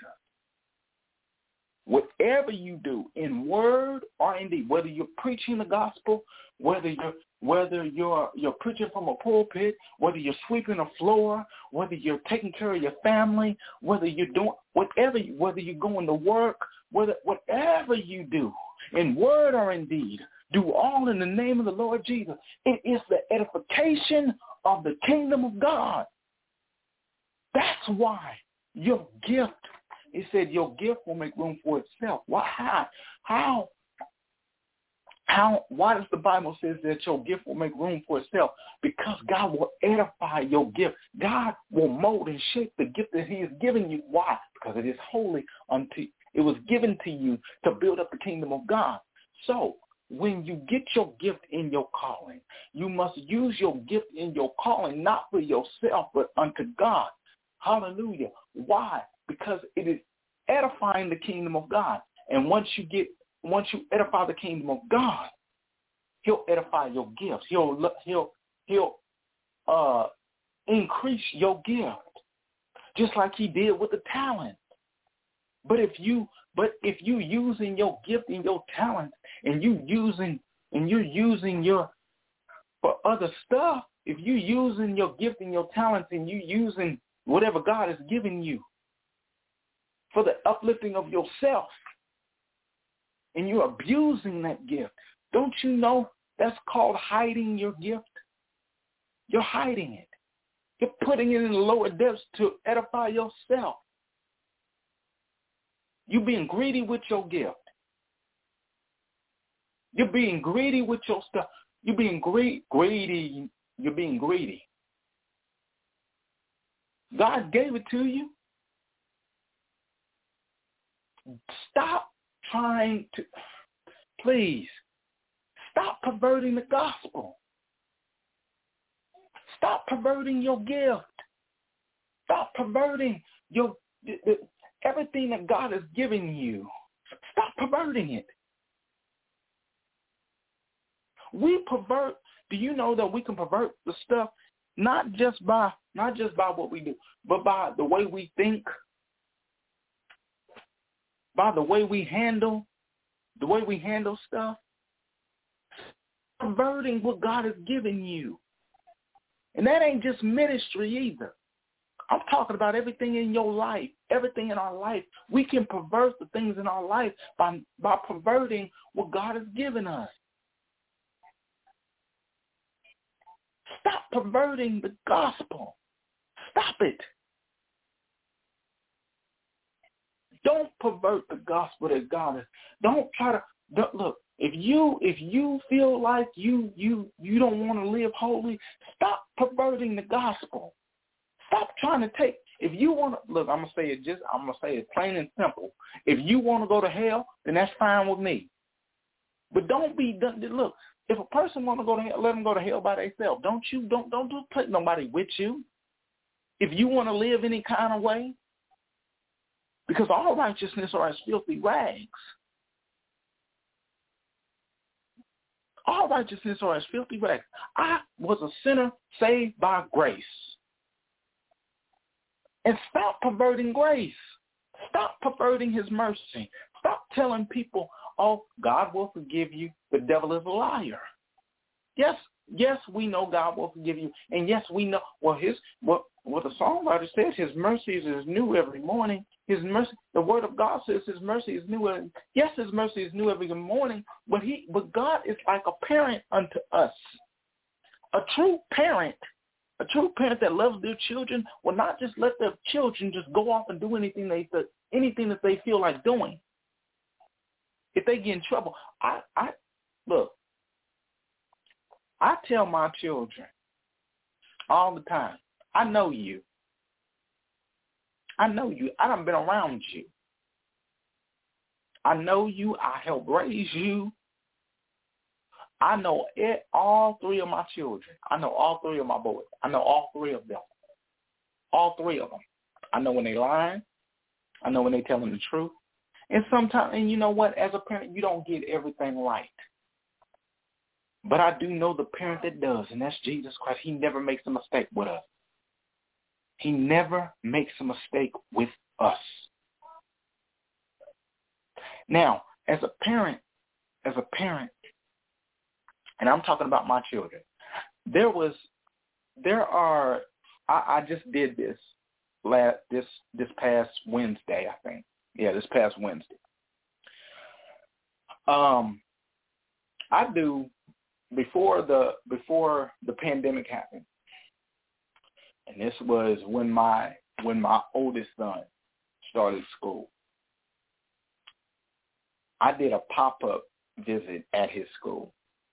Whatever you do in word or in deed, whether you're preaching the gospel, whether you're preaching from a pulpit, whether you're sweeping a floor, whether you're taking care of your family, whether you're doing whether you're going to work, whatever you do in word or in deed, Do all in the name of the Lord Jesus. It is the edification of the kingdom of God. That's why your gift, it said your gift will make room for itself. Why? Why does the Bible say that your gift will make room for itself? Because God will edify your gift. God will mold and shape the gift that he has given you. Why? Because it is holy it was given to you to build up the kingdom of God. So when you get your gift in your calling, you must use your gift in your calling, not for yourself, but unto God. Hallelujah. Why? Because it is edifying the kingdom of God. And once you edify the kingdom of God, he'll edify your gifts. He'll increase your gift, just like he did with the talent. But if you using your gift and your talent, and you're using your for other stuff, if you using your gift and your talents and you using whatever God has given you for the uplifting of yourself, and you're abusing that gift, don't you know that's called hiding your gift? You're hiding it. You're putting it in the lower depths to edify yourself. You're being greedy with your gift. You're being greedy with your stuff. You're being greedy. You're being greedy. God gave it to you. Stop trying to, please, stop perverting the gospel. Stop perverting your gift. Stop perverting everything that God has given you. Stop perverting it. We pervert. Do you know that we can pervert the stuff not just by what we do, but by the way we think, by the way we handle stuff? Perverting what God has given you. And that ain't just ministry either. I'm talking about everything in your life, everything in our life. We can pervert the things in our life by perverting what God has given us. Stop perverting the gospel. Stop it. Don't pervert the gospel that God has. Don't try to look. If you feel like you don't want to live holy, stop perverting the gospel. Stop trying to take. If you want to look, I'm gonna say it plain and simple. If you want to go to hell, then that's fine with me. But don't be done. Look, if a person want to go to hell, let them go to hell by themselves. Don't put nobody with you. If you want to live any kind of way, because all righteousness are as filthy rags. All righteousness are as filthy rags. I was a sinner saved by grace. And stop perverting grace. Stop perverting his mercy. Stop telling people, oh, God will forgive you. The devil is a liar. Yes, we know God will forgive you. And yes, we know, what the songwriter says, his mercy is new every morning. His mercy, the word of God says his mercy is new. Yes, his mercy is new every morning, but God is like a parent unto us. A true parent that loves their children will not just let their children just go off and do anything that they feel like doing. If they get in trouble, look, I tell my children all the time, I know you. I done been around you. I know you. I helped raise you. I know all three of my children. I know all three of my boys. I know all three of them. All three of them. I know when they lying. I know when they telling the truth. And sometimes, and you know what? As a parent, you don't get everything right. But I do know the parent that does, and that's Jesus Christ. He never makes a mistake with us. He never makes a mistake with us. Now, as a parent, and I'm talking about my children, I just did this this past Wednesday, I think. Yeah, this past Wednesday. I do before the pandemic happened, and this was when my oldest son started school. I did a pop-up visit at his school,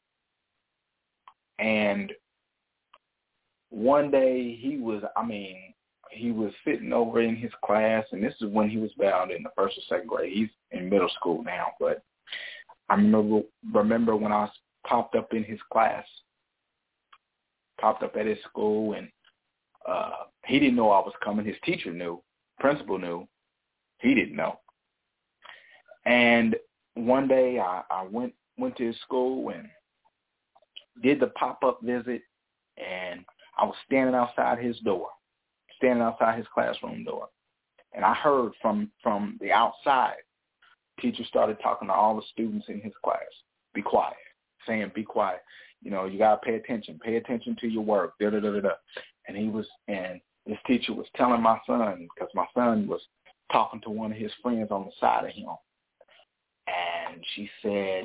and one day he was sitting over in his class, and this is when he was bound in the first or second grade. He's in middle school now, but I remember when I popped up in his class, popped up at his school, and he didn't know I was coming. His teacher knew, principal knew, he didn't know. And one day I went to his school and did the pop-up visit, and I was standing outside his classroom door, and I heard from the outside, teacher started talking to all the students in his class, be quiet, saying be quiet. You know, you got to pay attention to your work, da-da-da-da-da. And this teacher was telling my son, because my son was talking to one of his friends on the side of him, and she said,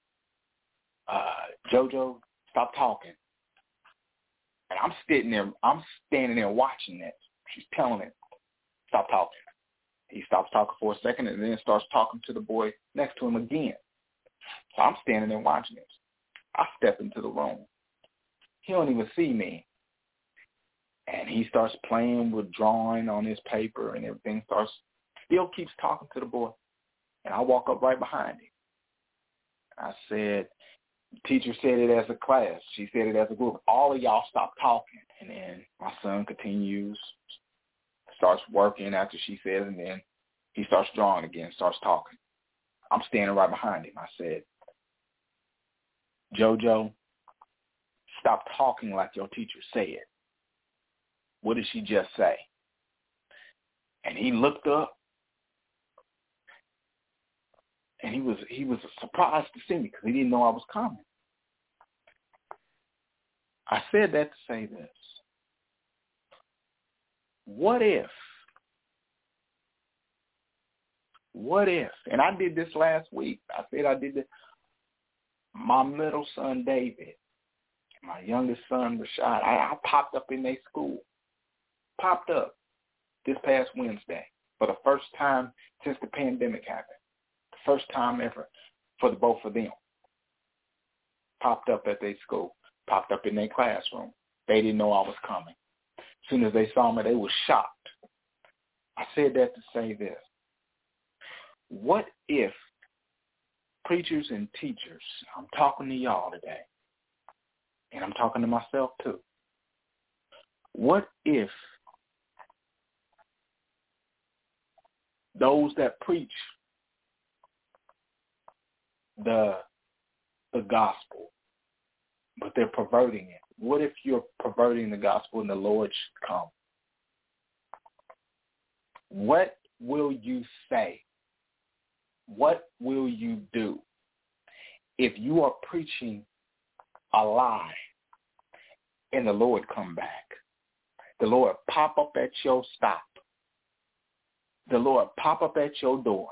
JoJo, stop talking. And I'm standing there watching that. She's telling him, stop talking. He stops talking for a second and then starts talking to the boy next to him again. So I'm standing there watching this. I step into the room. He don't even see me. And he starts playing with drawing on his paper and everything, still keeps talking to the boy. And I walk up right behind him. I said, the teacher said it as a class. She said it as a group. All of y'all stop talking. And then my son continues, starts working after she says, and then he starts drawing again, starts talking. I'm standing right behind him. I said, JoJo, stop talking like your teacher said. What did she just say? And he looked up, and he was surprised to see me because he didn't know I was coming. I said that to say this. What if, and I did this last week. I said I did this. My middle son, David, my youngest son, Rashad, I popped up in their school. Popped up this past Wednesday for the first time since the pandemic happened. The first time ever for the both of them. Popped up at their school. Popped up in their classroom. They didn't know I was coming. As soon as they saw me, they were shocked. I said that to say this. What if preachers and teachers, I'm talking to y'all today, and I'm talking to myself too. What if those that preach the gospel, but they're perverting it? What if you're perverting the gospel and the Lord should come? What will you say? What will you do if you are preaching a lie and the Lord come back? The Lord pop up at your stop. The Lord pop up at your door.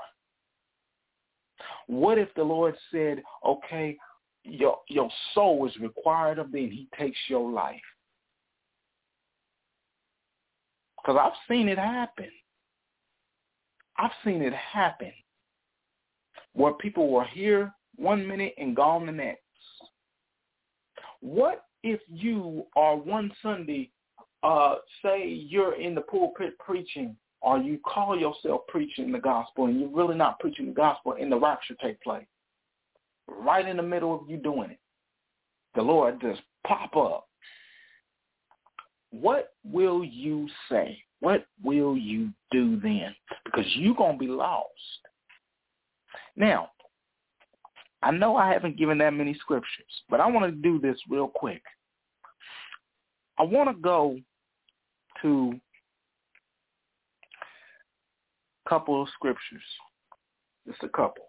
What if the Lord said, okay, your soul is required of thee, and he takes your life? Because I've seen it happen. I've seen it happen where people were here one minute and gone the next. What if you are one Sunday, say you're in the pulpit preaching, or you call yourself preaching the gospel, and you're really not preaching the gospel, and the rapture take place? Right in the middle of you doing it, the Lord just pop up. What will you say? What will you do then? Because you're going to be lost. Now, I know I haven't given that many scriptures, but I want to do this real quick. I want to go to a couple of scriptures, just a couple.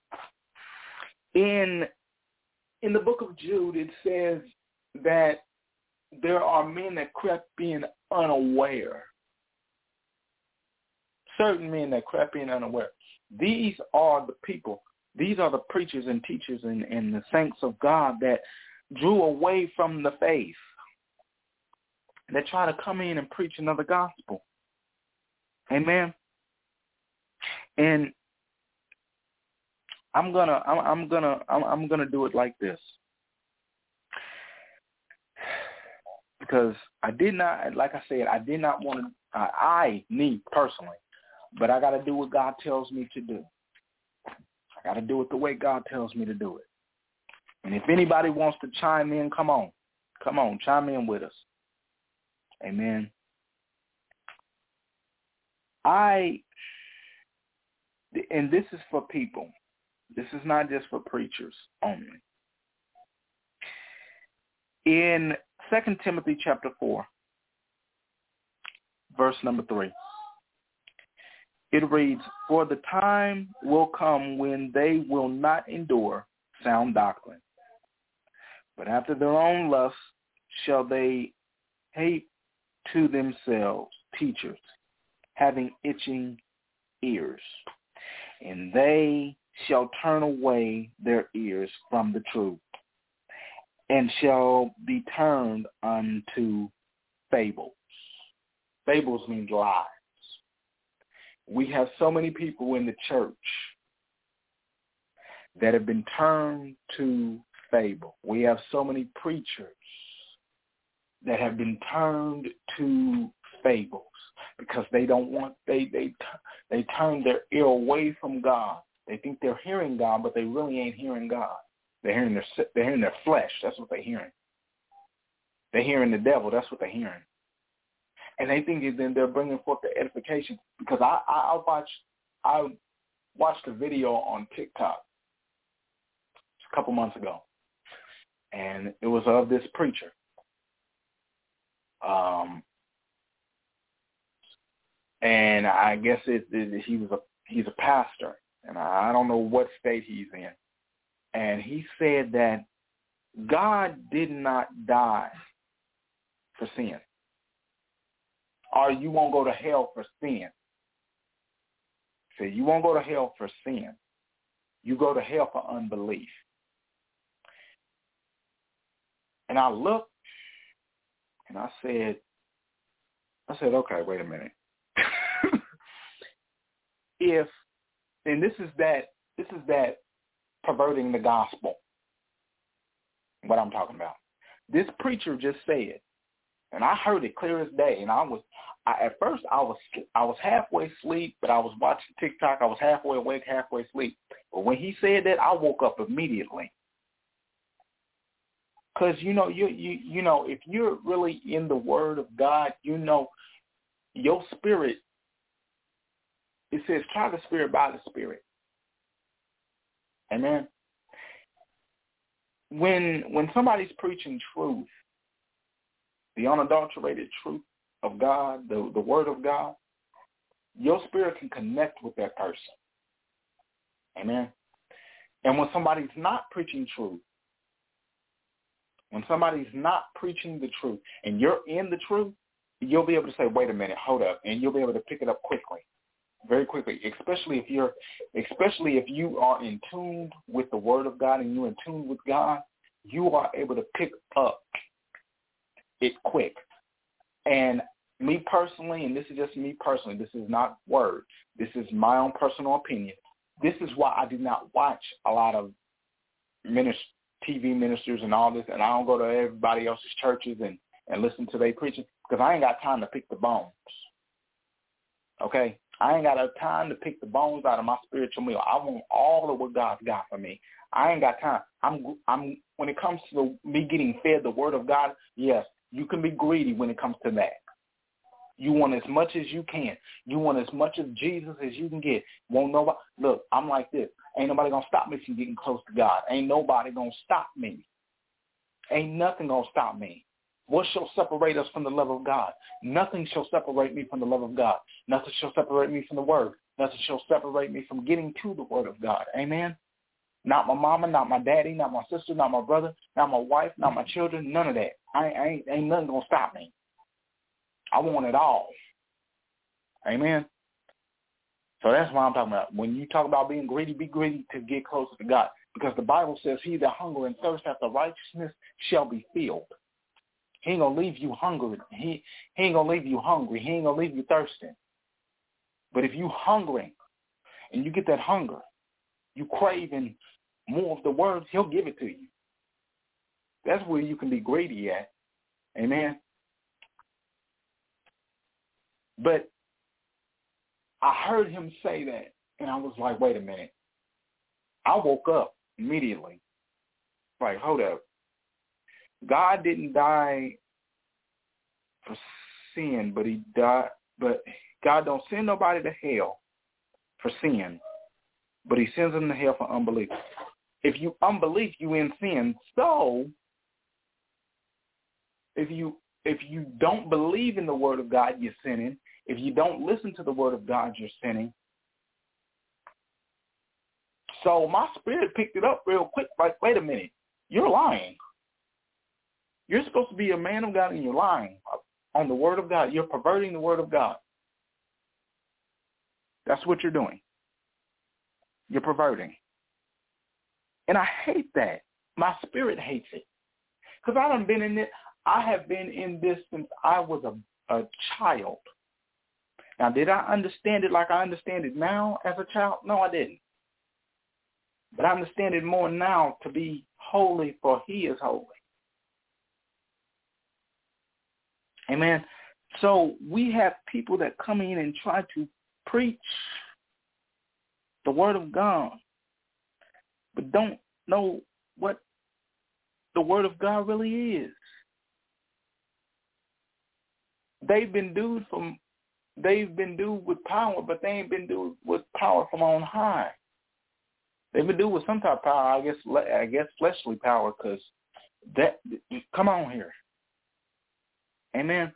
In the book of Jude, it says that there are men that crept in unaware. Certain men that crept in unaware. These are the people These are the preachers and teachers and the saints of God that drew away from the faith, that try to come in and preach another gospel. Amen. And I'm gonna do it like this, because I did not, like I said, I did not want to. Me personally, but I got to do what God tells me to do. I got to do it the way God tells me to do it. And if anybody wants to chime in, come on, chime in with us. Amen. And this is for people. This is not just for preachers only. In 2 Timothy chapter 4, verse number 3, it reads, "For the time will come when they will not endure sound doctrine, but after their own lusts shall they heap to themselves teachers, having itching ears, and they shall turn away their ears from the truth, and shall be turned unto fables." Fables means lies. We have so many people in the church that have been turned to fable. We have so many preachers that have been turned to fables because they don't want, they turn their ear away from God. They think they're hearing God, but they really ain't hearing God. They're hearing their flesh. That's what they're hearing. They're hearing the devil. That's what they're hearing. And they think then they're bringing forth the edification. Because I watched a video on TikTok a couple months ago, and it was of this preacher. And I guess he's a pastor, and I don't know what state he's in. And he said that God did not die for sin, or you won't go to hell for sin. So you won't go to hell for sin. You go to hell for unbelief. And I looked, and I said, okay, wait a minute. This is that perverting the gospel, what I'm talking about. This preacher just said, and I heard it clear as day, and at first I was halfway asleep, but I was watching TikTok. I was halfway awake, halfway asleep. But when he said that, I woke up immediately. Because you know, if you're really in the Word of God, your spirit. It says, "Try the Spirit by the Spirit." Amen. When somebody's preaching truth, the unadulterated truth of God, the Word of God, your spirit can connect with that person. Amen. And when somebody's not preaching truth, when somebody's not preaching the truth, and you're in the truth, you'll be able to say, "Wait a minute, hold up," and you'll be able to pick it up quickly, very quickly. Especially if you are in tune with the Word of God and you're in tune with God, you are able to pick up it quick. And me personally, and this is just me personally, this is not word, this is my own personal opinion. This is why I do not watch a lot of TV ministers and all this, and I don't go to everybody else's churches and listen to their preaching, because I ain't got time to pick the bones. Okay? I ain't got time to pick the bones out of my spiritual meal. I want all of what God's got for me. I ain't got time. I'm when it comes to me getting fed the Word of God, yes, you can be greedy when it comes to that. You want as much as you can. You want as much of Jesus as you can get. Won't nobody, look, I'm like this. Ain't nobody going to stop me from getting close to God. Ain't nobody going to stop me. Ain't nothing going to stop me. What shall separate us from the love of God? Nothing shall separate me from the love of God. Nothing shall separate me from the Word. Nothing shall separate me from getting to the Word of God. Amen? Not my mama, not my daddy, not my sister, not my brother, not my wife, not my children, none of that. Ain't nothing going to stop me. I want it all. Amen? So that's what I'm talking about. When you talk about being greedy, be greedy to get closer to God. Because the Bible says, he that hunger and thirst after righteousness shall be filled. He ain't going to leave you hungry. He ain't going to leave you hungry. He ain't going to leave you thirsting. But if you hungering and you get that hunger, you craving more of the words, he'll give it to you. That's where you can be greedy at. Amen. But I heard him say that, and I was like, wait a minute. I woke up immediately. Like, hold up. God didn't die for sin, but he died. But God don't send nobody to hell for sin, but he sends them to hell for unbelief. If you unbelief, you in sin. So if you don't believe in the word of God, you're sinning. If you don't listen to the word of God, you're sinning. So my spirit picked it up real quick. Like, wait a minute, you're lying. You're supposed to be a man of God, and you're lying on the word of God. You're perverting the word of God. That's what you're doing. You're perverting. And I hate that. My spirit hates it. Because I done been in it. I have been in this since I was a child. Now, did I understand it like I understand it now as a child? No, I didn't. But I understand it more now to be holy, for he is holy. Amen. So we have people that come in and try to preach the word of God, but don't know what the word of God really is. They've been endued with power, but they ain't been endued with power from on high. They've been endued with some type of power, I guess fleshly power, because that, come on here. Amen.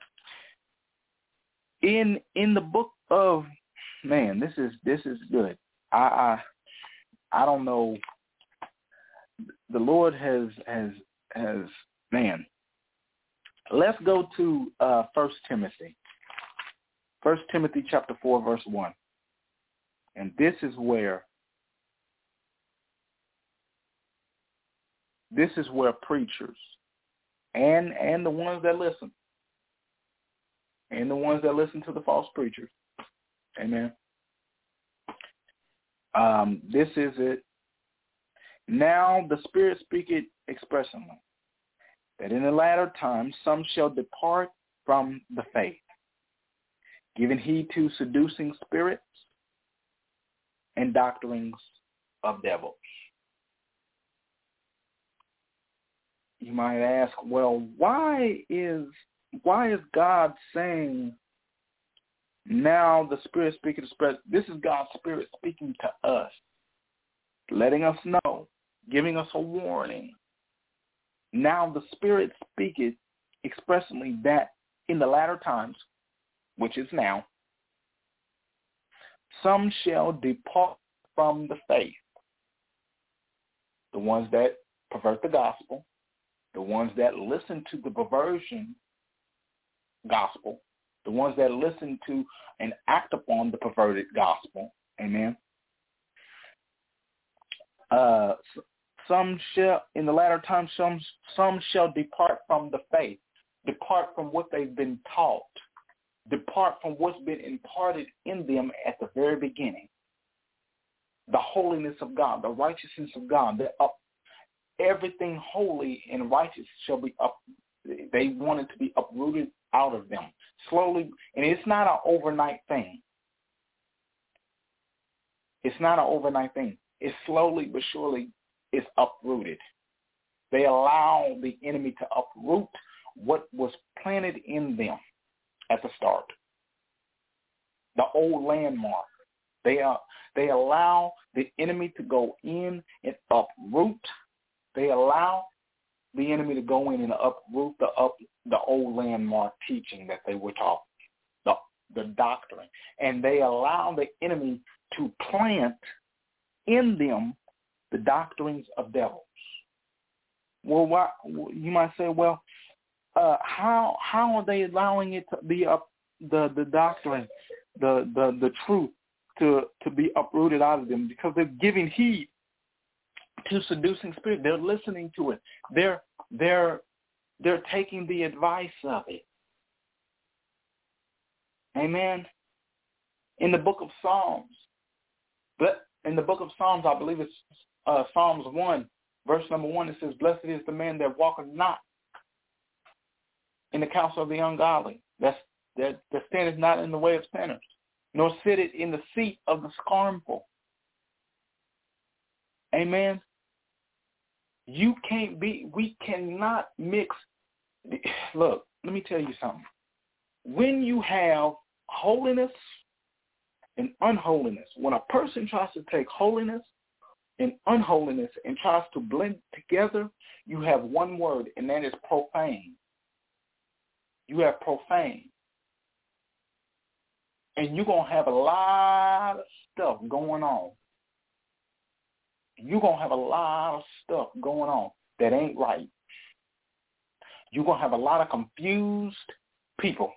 In the book of, man, this is good. I don't know. The Lord has man. Let's go to 1 Timothy. 1 Timothy chapter 4, verse 1. And this is where preachers and the ones that listen, and the ones that listen to the false preachers, amen. This is it. Now the Spirit speaketh expressly, that in the latter times some shall depart from the faith, giving heed to seducing spirits and doctrines of devils. You might ask, well, why is God saying now the Spirit speaking express? This is God's Spirit speaking to us, letting us know, giving us a warning. Now the Spirit speaketh expressly that in the latter times, which is now, some shall depart from the faith. The ones that pervert the gospel, the ones that listen to the perversion gospel, the ones that listen to and act upon the perverted gospel. Amen. Some shall, in the latter time, some shall depart from the faith, depart from what they've been taught, depart from what's been imparted in them at the very beginning. The holiness of God, the righteousness of God, everything holy and righteous shall be up. They want it to be uprooted out of them slowly, and it's not an overnight thing. It's not an overnight thing. It's slowly but surely is uprooted. They allow the enemy to uproot what was planted in them at the start. The old landmark. They allow the enemy to go in and uproot. They allow the enemy to go in and uproot the old landmark teaching that they were taught, the doctrine. And they allow the enemy to plant in them the doctrines of devils. Well, why, you might say, well, how are they allowing it to be up the doctrine, the truth to be uprooted out of them, because they're giving heed to seducing spirit. They're listening to it. They're taking the advice of it. Amen. In the book of Psalms, I believe it's Psalms 1, verse number 1, it says, "Blessed is the man that walketh not in the counsel of the ungodly, that standeth not in the way of sinners, nor sitteth in the seat of the scornful." Amen. We cannot mix. Look, let me tell you something. When you have holiness and unholiness, when a person tries to take holiness and unholiness and tries to blend together, you have one word, and that is profane. You have profane. And you're going to have a lot of stuff going on. You're going to have a lot of stuff going on that ain't right. You're going to have a lot of confused people.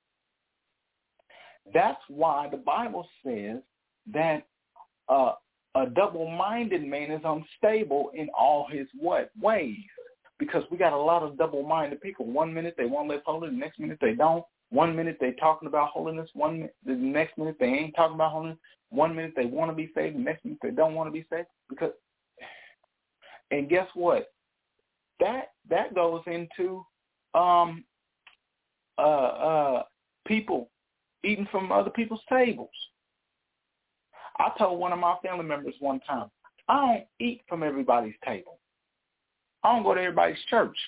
That's why the Bible says that a double-minded man is unstable in all his ways. Because we got a lot of double-minded people. 1 minute they want to live holy, the next minute they don't. 1 minute they talking about holiness, the next minute they ain't talking about holiness. 1 minute they want to be saved, the next minute they don't want to be saved. And guess what? That goes into people eating from other people's tables. I told one of my family members one time, I don't eat from everybody's table. I don't go to everybody's church.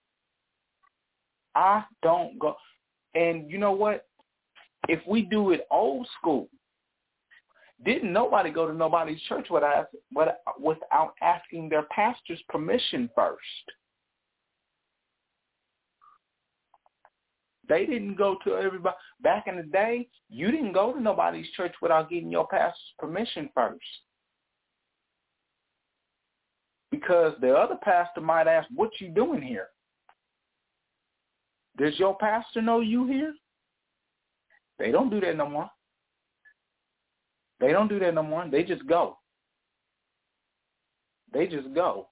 I don't go. And you know what? If we do it old school, didn't nobody go to nobody's church without asking their pastor's permission first. They didn't go to everybody. Back in the day, you didn't go to nobody's church without getting your pastor's permission first. Because the other pastor might ask, "What you doing here? Does your pastor know you here?" They don't do that no more. They don't do that no more. They just go. They just go.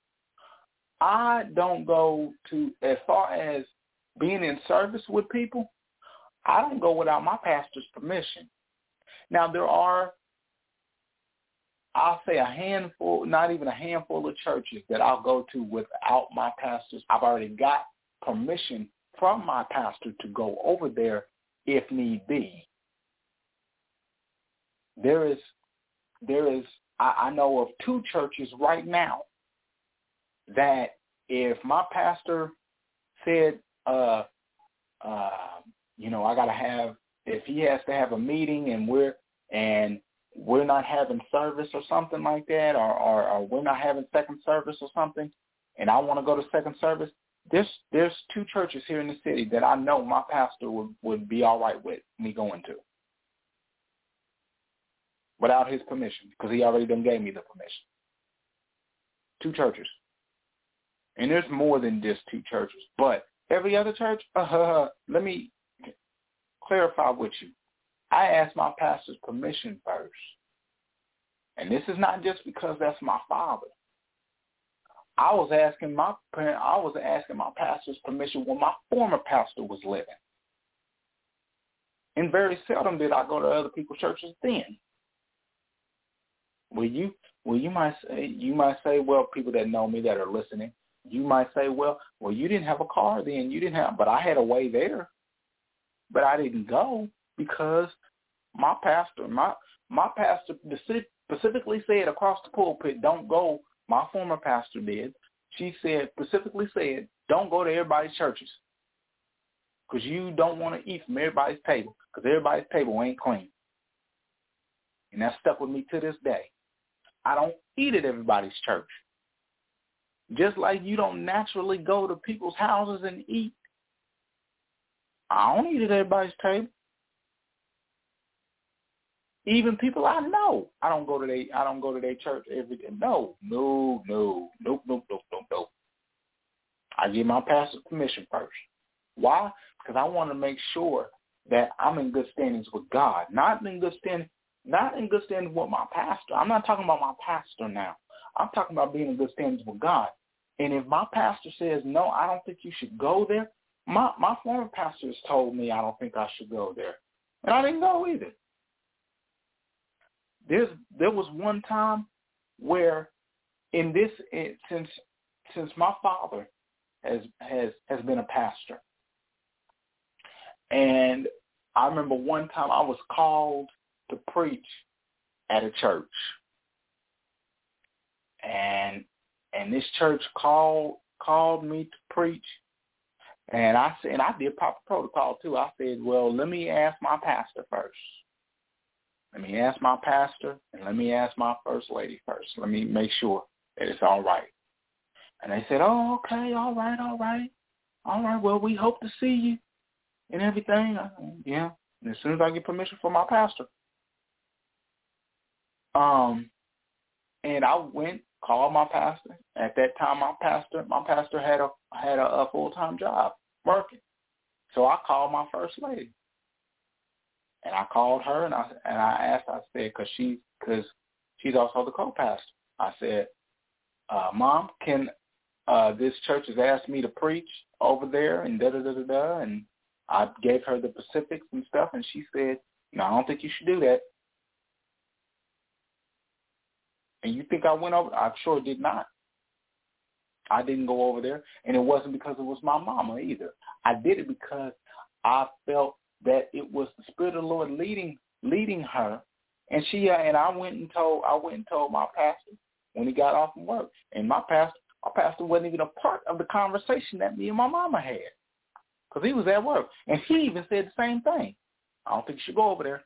I don't go to, as far as being in service with people, I don't go without my pastor's permission. Now, there are, I'll say a handful, not even a handful of churches that I'll go to without my pastor's. I've already got permission from my pastor to go over there if need be. I know of 2 churches right now that if my pastor said, I gotta have, if he has to have a meeting and we're not having service or something like that, or we're not having second service or something, and I want to go to second service, there's 2 churches here in the city that I know my pastor would be all right with me going to, without his permission, because he already done gave me the permission. 2 churches. And there's more than just 2 churches. But every other church, let me clarify with you. I asked my pastor's permission first. And this is not just because that's my father. I was asking my pastor's permission when my former pastor was living. And very seldom did I go to other people's churches then. You might say, well, people that know me that are listening, you might say, well, you didn't have a car then. But I had a way there. But I didn't go because my pastor specifically said across the pulpit, don't go. My former pastor did. She specifically said, don't go to everybody's churches because you don't want to eat from everybody's table because everybody's table ain't clean. And that stuck with me to this day. I don't eat at everybody's church. Just like you don't naturally go to people's houses and eat. I don't eat at everybody's table. Even people I know, I don't go to their church every day. No. I give my pastor's permission first. Why? Because I want to make sure that I'm in good standings with God, not in good standing. Not in good standings with my pastor. I'm not talking about my pastor now. I'm talking about being in good standings with God. And if my pastor says, no, I don't think you should go there, my former pastors told me I don't think I should go there. And I didn't go either. There was one time where since my father has been a pastor, and I remember one time I was called to preach at a church, and this church called me to preach, and I said, and I did proper protocol too. I said, well, let me ask my pastor first. Let me ask my pastor, and let me ask my first lady first. Let me make sure that it's all right. And they said, oh, okay, all right. Well, we hope to see you and everything. Yeah, and as soon as I get permission from my pastor. And I went, called my pastor. At that time, my pastor had a full-time job working. So I called my first lady. And I called her, and I asked, I said, because she's also the co-pastor. I said, Mom, can this church has asked me to preach over there, and da-da-da-da-da, and I gave her the specifics and stuff, and she said, no, I don't think you should do that. And you think I went over? I sure did not. I didn't go over there, and it wasn't because it was my mama either. I did it because I felt that it was the Spirit of the Lord leading her, and I went and told my pastor when he got off from work, and my pastor wasn't even a part of the conversation that me and my mama had, because he was at work, and he even said the same thing. I don't think you should go over there.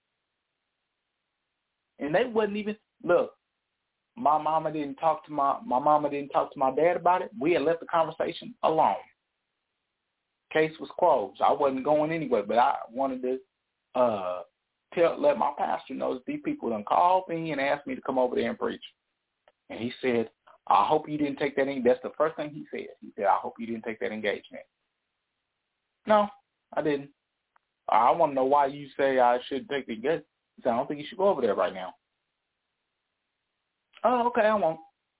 And they wasn't even look. My mama didn't talk to my dad about it. We had left the conversation alone. Case was closed. I wasn't going anywhere, but I wanted to let my pastor know that these people done called me and asked me to come over there and preach. And he said, I hope you didn't take that in. That's the first thing he said. He said, I hope you didn't take that engagement. No, I didn't. I want to know why you say I should take the engagement. He said, I don't think you should go over there right now. Oh, okay, I won't.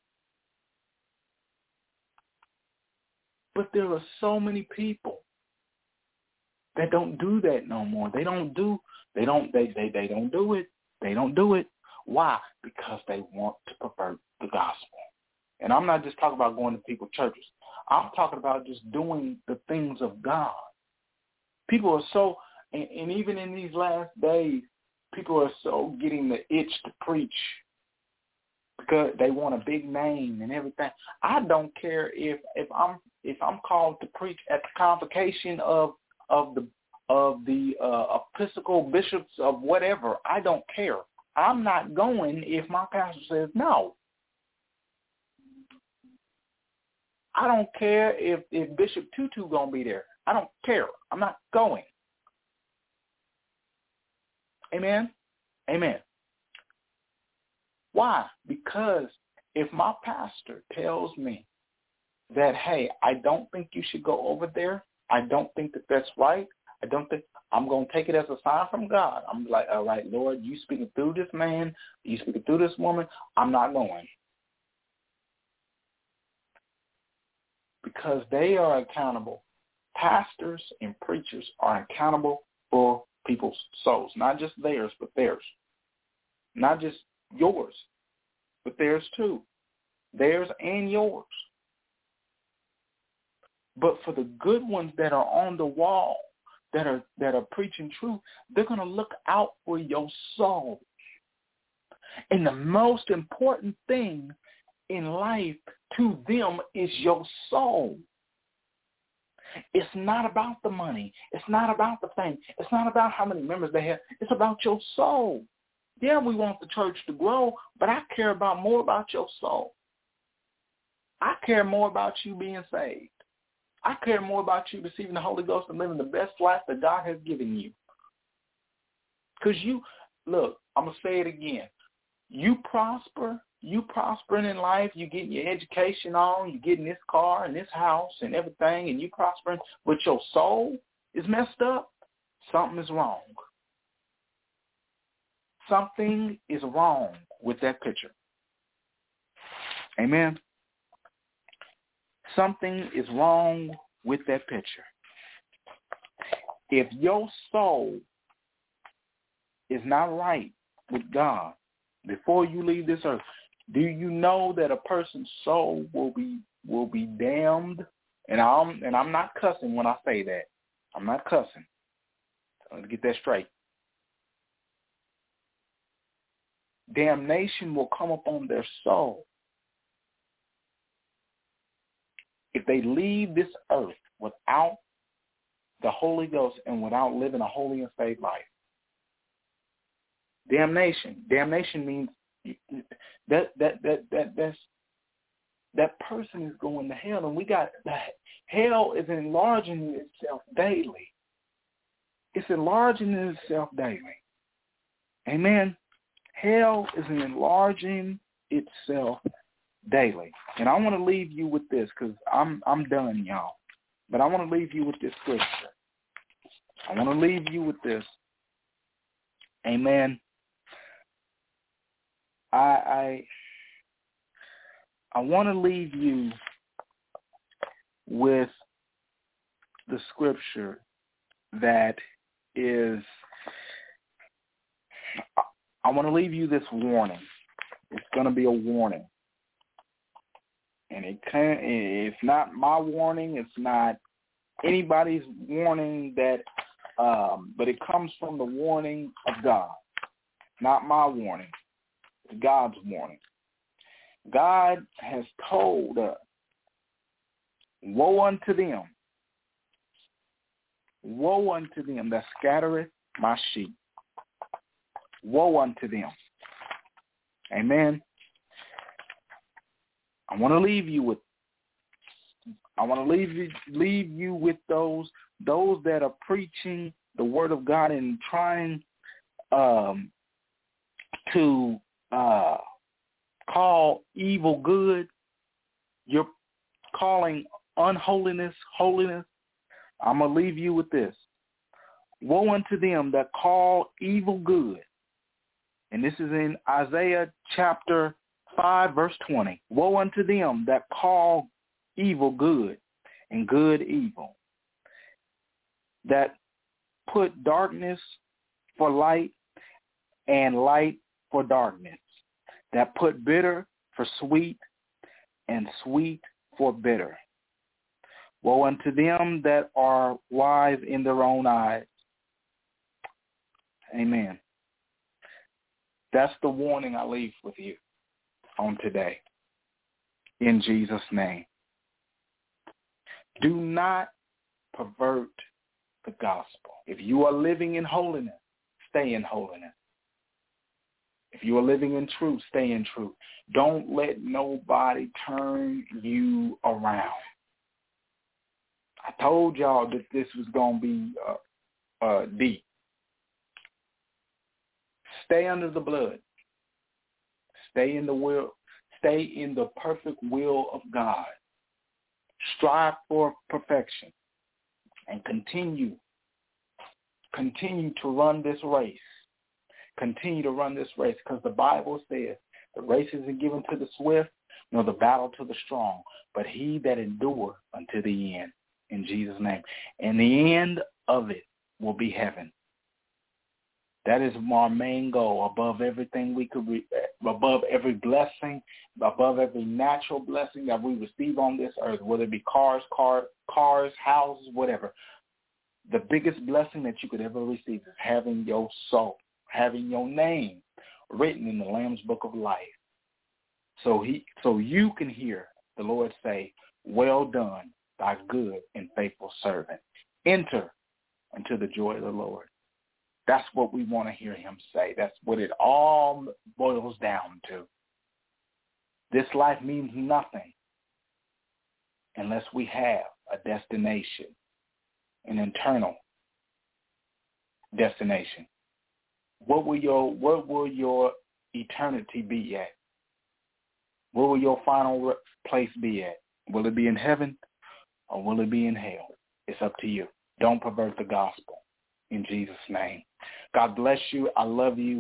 But there are so many people that don't do that no more. They don't do it. They don't do it. Why? Because they want to pervert the gospel. And I'm not just talking about going to people's churches. I'm talking about just doing the things of God. People are so, and even in these last days, people are so getting the itch to preach because they want a big name and everything. I don't care if I'm called to preach at the convocation of the Episcopal bishops of whatever. I don't care. I'm not going if my pastor says no. I don't care if Bishop Tutu gonna be there. I don't care. I'm not going. Amen? Amen. Why? Because if my pastor tells me that, hey, I don't think you should go over there, I don't think that that's right, I don't think, I'm going to take it as a sign from God. I'm like, all right, Lord, you speaking through this man, you speaking through this woman, I'm not going. Because they are accountable. Pastors and preachers are accountable for people's souls, not just theirs, but theirs. Not just yours, but theirs too. Theirs and yours. But for the good ones that are on the wall, that are preaching truth, they're going to look out for your soul. And the most important thing in life to them is your soul. It's not about the money. It's not about the fame. It's not about how many members they have. It's about your soul. Yeah, we want the church to grow, but I care more about your soul. I care more about you being saved. I care more about you receiving the Holy Ghost and living the best life that God has given you. Because look, I'm going to say it again. You prospering in life, you getting your education on, you getting this car and this house and everything, and you prospering, but your soul is messed up, something is wrong. Something is wrong with that picture. Amen. Something is wrong with that picture. If your soul is not right with God before you leave this earth, do you know that a person's soul will be damned? And I'm not cussing when I say that. I'm not cussing. Let's get that straight. Damnation will come upon their soul if they leave this earth without the Holy Ghost and without living a holy and saved life. Damnation. Damnation means that person is going to hell, and hell is enlarging itself daily. It's enlarging itself daily. Amen. Hell is enlarging itself daily. And I want to leave you with this because I'm done, y'all. But I want to leave you with this scripture. I want to leave you with this. Amen. I want to leave you with the scripture that is, I want to leave you this warning. It's going to be a warning. And it's not my warning. It's not anybody's warning but it comes from the warning of God. Not my warning. It's God's warning. God has told us, woe unto them that scattereth my sheep. Woe unto them. Amen. I want to leave you with those that are preaching the word of God and trying to call evil good. You're calling unholiness holiness. I'm going to leave you with this. Woe unto them that call evil good. And this is in Isaiah chapter 5, verse 20. Woe unto them that call evil good and good evil, that put darkness for light and light for darkness, that put bitter for sweet and sweet for bitter. Woe unto them that are wise in their own eyes. Amen. That's the warning I leave with you on today. In Jesus' name. Do not pervert the gospel. If you are living in holiness, stay in holiness. If you are living in truth, stay in truth. Don't let nobody turn you around. I told y'all that this was going to be deep. Stay under the blood. Stay in the will. Stay in the perfect will of God. Strive for perfection and continue to run this race. Continue to run this race because the Bible says the race isn't given to the swift nor the battle to the strong, but he that endure unto the end, in Jesus' name. And the end of it will be heaven. That is our main goal above everything we could, above every blessing, above every natural blessing that we receive on this earth, whether it be cars, houses, whatever. The biggest blessing that you could ever receive is having your soul, having your name written in the Lamb's Book of Life. So you can hear the Lord say, well done, thy good and faithful servant. Enter into the joy of the Lord. That's what we want to hear him say. That's what it all boils down to. This life means nothing unless we have a destination, an eternal destination. What will your eternity be at? Where will your final place be at? Will it be in heaven or will it be in hell? It's up to you. Don't pervert the gospel. In Jesus' name. God bless you. I love you.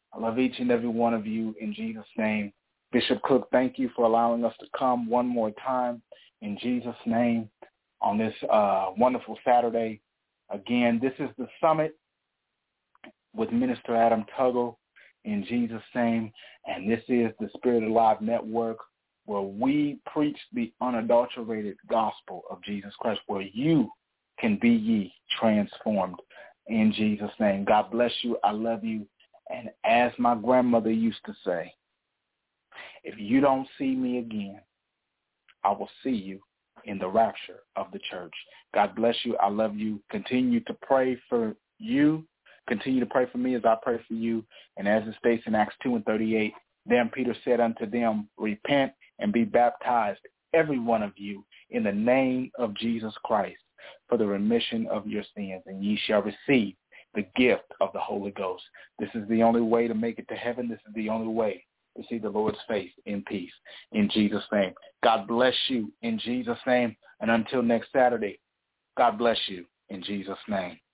I love each and every one of you in Jesus' name. Bishop Cook, thank you for allowing us to come one more time in Jesus' name on this wonderful Saturday. Again, this is the summit with Minister Adam Tuggle in Jesus' name, and this is the Spirit Alive Network, where we preach the unadulterated gospel of Jesus Christ, where you can be ye transformed in Jesus' name. God bless you. I love you. And as my grandmother used to say, if you don't see me again, I will see you in the rapture of the church. God bless you. I love you. Continue to pray for you. Continue to pray for me as I pray for you. And as it states in Acts 2:38, then Peter said unto them, repent and be baptized, every one of you, in the name of Jesus Christ, for the remission of your sins, and ye shall receive the gift of the Holy Ghost. This is the only way to make it to heaven. This is the only way to see the Lord's face in peace. In Jesus' name. God bless you in Jesus' name. And until next Saturday, God bless you in Jesus' name.